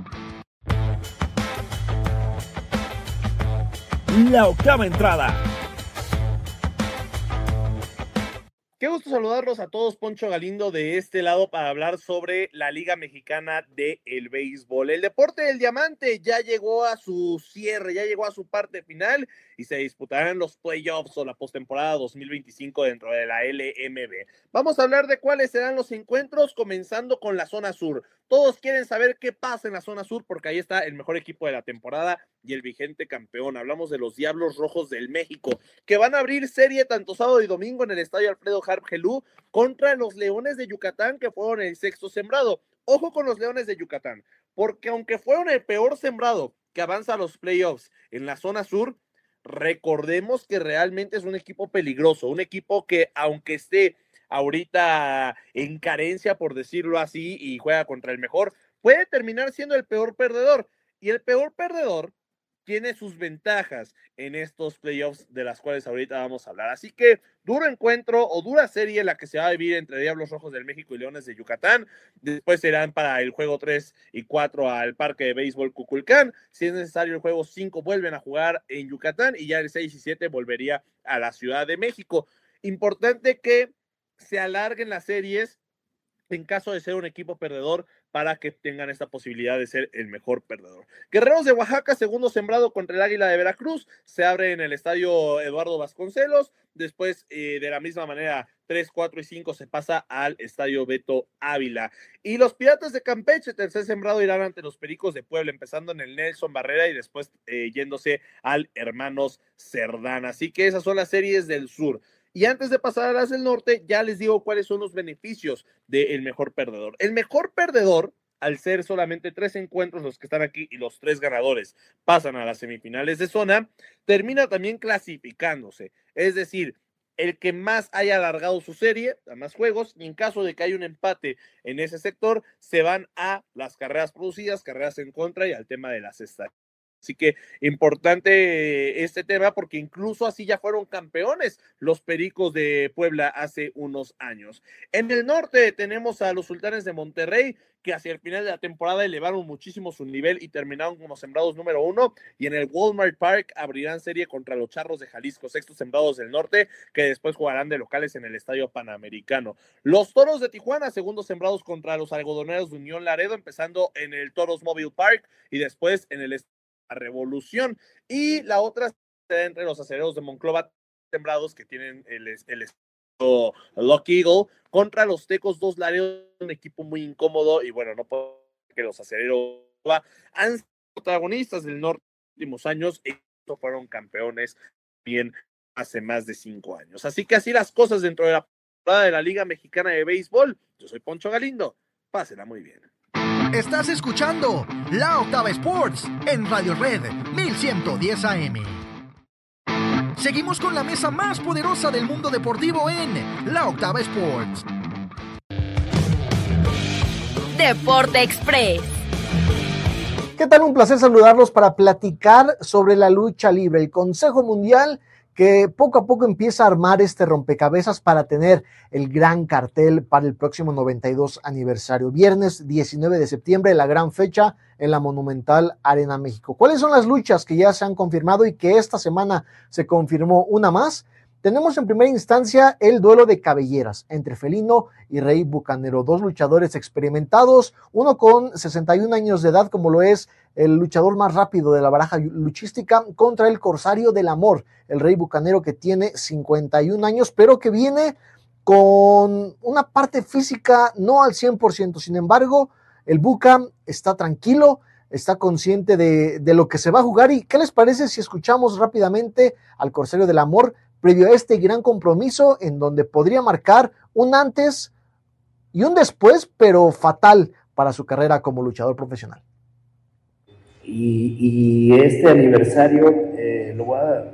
La octava entrada. Qué gusto saludarlos a todos, Poncho Galindo de este lado para hablar sobre la Liga Mexicana de el Béisbol. El deporte del diamante ya llegó a su cierre, ya llegó a su parte final y se disputarán los playoffs o la postemporada dos mil veinticinco dentro de la L M B. Vamos a hablar de cuáles serán los encuentros, comenzando con la zona sur. Todos quieren saber qué pasa en la zona sur porque ahí está el mejor equipo de la temporada y el vigente campeón. Hablamos de los Diablos Rojos del México, que van a abrir serie tanto sábado y domingo en el estadio Alfredo Harp Helú contra los Leones de Yucatán, que fueron el sexto sembrado. Ojo con los Leones de Yucatán, porque aunque fueron el peor sembrado que avanza a los playoffs en la zona sur, recordemos que realmente es un equipo peligroso, un equipo que aunque esté ahorita en carencia, por decirlo así, y juega contra el mejor, puede terminar siendo el peor perdedor. Y el peor perdedor tiene sus ventajas en estos playoffs de las cuales ahorita vamos a hablar. Así que duro encuentro o dura serie la que se va a vivir entre Diablos Rojos del México y Leones de Yucatán. Después serán para el juego tres y cuatro al Parque de Béisbol Cuculcán. Si es necesario el juego cinco vuelven a jugar en Yucatán y ya el seis y siete volvería a la Ciudad de México. Importante que se alarguen las series en caso de ser un equipo perdedor para que tengan esta posibilidad de ser el mejor perdedor. Guerreros de Oaxaca, segundo sembrado contra el Águila de Veracruz, se abre en el estadio Eduardo Vasconcelos. Después, eh, de la misma manera, tres, cuatro y cinco se pasa al estadio Beto Ávila. Y los Piratas de Campeche, tercer sembrado, irán ante los Pericos de Puebla, empezando en el Nelson Barrera y después eh, yéndose al Hermanos Cerdán. Así que esas son las series del sur. Y antes de pasar a las del norte, ya les digo cuáles son los beneficios del mejor perdedor. El mejor perdedor, al ser solamente tres encuentros los que están aquí y los tres ganadores pasan a las semifinales de zona, termina también clasificándose. Es decir, el que más haya alargado su serie, a más juegos, y en caso de que haya un empate en ese sector, se van a las carreras producidas, carreras en contra y al tema de las estadísticas. Así que importante este tema porque incluso así ya fueron campeones los Pericos de Puebla hace unos años. En el norte tenemos a los Sultanes de Monterrey, que hacia el final de la temporada elevaron muchísimo su nivel y terminaron como sembrados número uno, y en el Walmart Park abrirán serie contra los Charros de Jalisco, sextos sembrados del norte, que después jugarán de locales en el Estadio Panamericano. Los Toros de Tijuana, segundos sembrados contra los Algodoneros de Unión Laredo, empezando en el Toros Mobile Park y después en el Revolución, y la otra será entre los Acereros de Monclova, sembrados que tienen el, el estilo Lucky Eagle, contra los Tecos dos Laredo, un equipo muy incómodo, y bueno, no puedo que los Acereros han sido protagonistas del norte en los últimos años, y fueron campeones bien hace más de cinco años. Así que así las cosas dentro de la temporada de la Liga Mexicana de Béisbol. Yo soy Poncho Galindo, pásela muy bien. Estás escuchando La Octava Sports en Radio Red mil ciento diez A M. Seguimos con la mesa más poderosa del mundo deportivo en La Octava Sports. Deporte Express. ¿Qué tal? Un placer saludarlos para platicar sobre la lucha libre, el Consejo Mundial que poco a poco empieza a armar este rompecabezas para tener el gran cartel para el próximo noventa y dos aniversario. Viernes diecinueve de septiembre, la gran fecha en la Monumental Arena México. ¿Cuáles son las luchas que ya se han confirmado y que esta semana se confirmó una más? Tenemos en primera instancia el duelo de cabelleras entre Felino y Rey Bucanero, dos luchadores experimentados, uno con sesenta y un años de edad, como lo es el luchador más rápido de la baraja luchística, contra el Corsario del Amor, el Rey Bucanero, que tiene cincuenta y un años, pero que viene con una parte física no al cien por ciento. Sin embargo, el Buca está tranquilo, está consciente de, de lo que se va a jugar. ¿Y qué les parece si escuchamos rápidamente al Corsario del Amor previo a este gran compromiso en donde podría marcar un antes y un después, pero fatal para su carrera como luchador profesional? Y, y este aniversario eh, lo, voy a,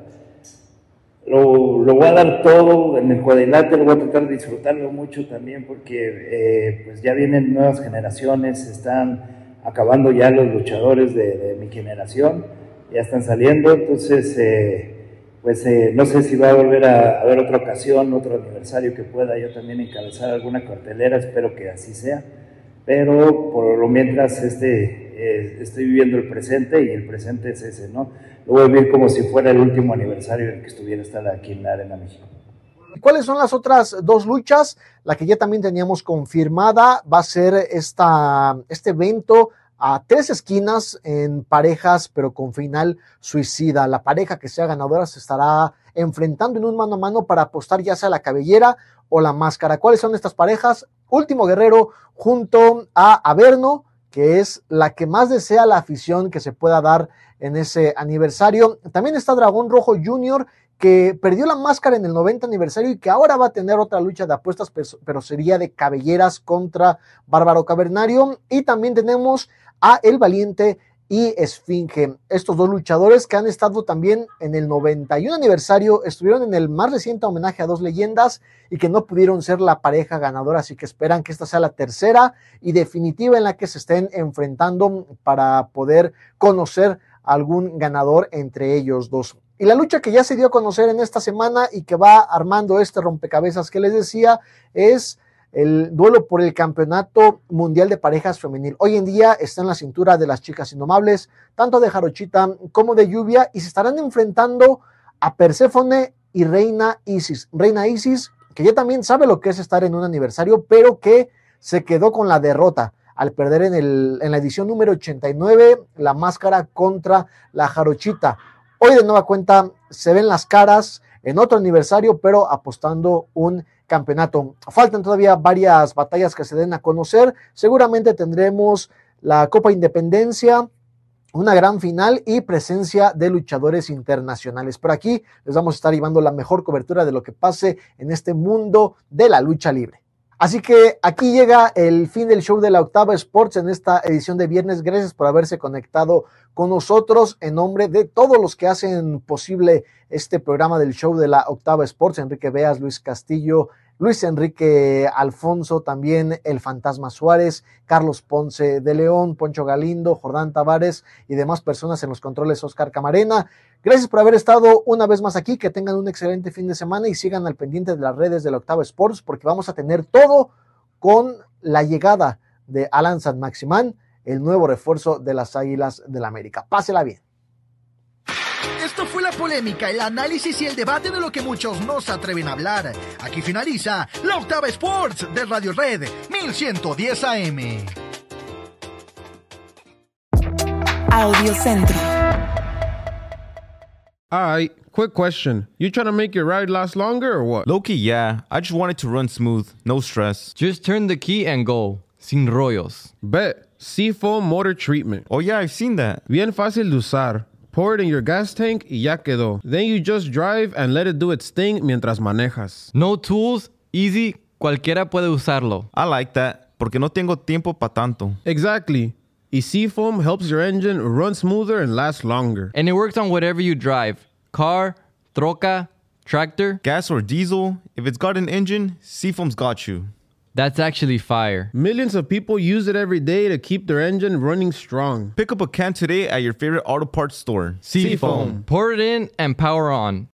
lo, lo voy a dar todo en el cuadrilátero, voy a tratar de disfrutarlo mucho también porque eh, pues ya vienen nuevas generaciones, están acabando ya los luchadores de, de mi generación, ya están saliendo, entonces eh, pues eh, no sé si va a volver a haber otra ocasión, otro aniversario que pueda yo también encabezar alguna cartelera, espero que así sea, pero por lo mientras este... Eh, estoy viviendo el presente y el presente es ese, ¿no? Lo voy a vivir como si fuera el último aniversario en el que estuviera estar aquí en la Arena México. ¿Cuáles son las otras dos luchas? La que ya también teníamos confirmada va a ser esta, este evento a tres esquinas en parejas, pero con final suicida. La pareja que sea ganadora se estará enfrentando en un mano a mano para apostar ya sea la cabellera o la máscara. ¿Cuáles son estas parejas? Último Guerrero junto a Averno, que es la que más desea la afición que se pueda dar en ese aniversario. También está Dragón Rojo junior, que perdió la máscara en el noventa aniversario y que ahora va a tener otra lucha de apuestas, pero sería de cabelleras contra Bárbaro Cavernario. Y también tenemos a El Valiente y Esfinge, estos dos luchadores que han estado también en el noventa y un aniversario, estuvieron en el más reciente homenaje a dos leyendas y que no pudieron ser la pareja ganadora, así que esperan que esta sea la tercera y definitiva en la que se estén enfrentando para poder conocer algún ganador entre ellos dos. Y la lucha que ya se dio a conocer en esta semana y que va armando este rompecabezas que les decía es el duelo por el Campeonato Mundial de Parejas Femenil. Hoy en día está en la cintura de las chicas indomables, tanto de Jarochita como de Lluvia, y se estarán enfrentando a Perséfone y Reina Isis. Reina Isis, que ya también sabe lo que es estar en un aniversario, pero que se quedó con la derrota al perder en, el, en la edición número ochenta y nueve la máscara contra la Jarochita. Hoy de nueva cuenta se ven las caras en otro aniversario, pero apostando un campeonato. Faltan todavía varias batallas que se den a conocer. Seguramente tendremos la Copa Independencia, una gran final y presencia de luchadores internacionales. Por aquí les vamos a estar llevando la mejor cobertura de lo que pase en este mundo de la lucha libre. Así que aquí llega el fin del show de la Octava Sports en esta edición de viernes. Gracias por haberse conectado con nosotros en nombre de todos los que hacen posible este programa del show de la Octava Sports. Enrique Beas, Luis Castillo, Luis Enrique Alfonso, también el Fantasma Suárez, Carlos Ponce de León, Poncho Galindo, Jordán Tavares y demás personas en los controles, Oscar Camarena. Gracias por haber estado una vez más aquí, que tengan un excelente fin de semana y sigan al pendiente de las redes de la Octava Sports porque vamos a tener todo con la llegada de Alan Sanmaximán, el nuevo refuerzo de las Águilas del América. Pásela bien. Esto fue la polémica, el análisis y el debate de lo que muchos no se atreven a hablar. Aquí finaliza la Octava Sports de Radio Red mil ciento diez A M. Audio Centro. Alright, quick question. You trying to make your ride last longer or what? Low-key, yeah. I just want it to run smooth. No stress. Just turn the key and go. Sin rollos. Bet. Seafoam Motor Treatment. Oh yeah, I've seen that. Bien fácil de usar. Pour it in your gas tank y ya quedó. Then you just drive and let it do its thing mientras manejas. No tools, easy, cualquiera puede usarlo. I like that, porque no tengo tiempo pa' tanto. Exactly. Y Seafoam helps your engine run smoother and last longer. And it works on whatever you drive. Car, troca, tractor. Gas or diesel, if it's got an engine, Seafoam's got you. That's actually fire. Millions of people use it every day to keep their engine running strong. Pick up a can today at your favorite auto parts store. Seafoam. Pour it in and power on.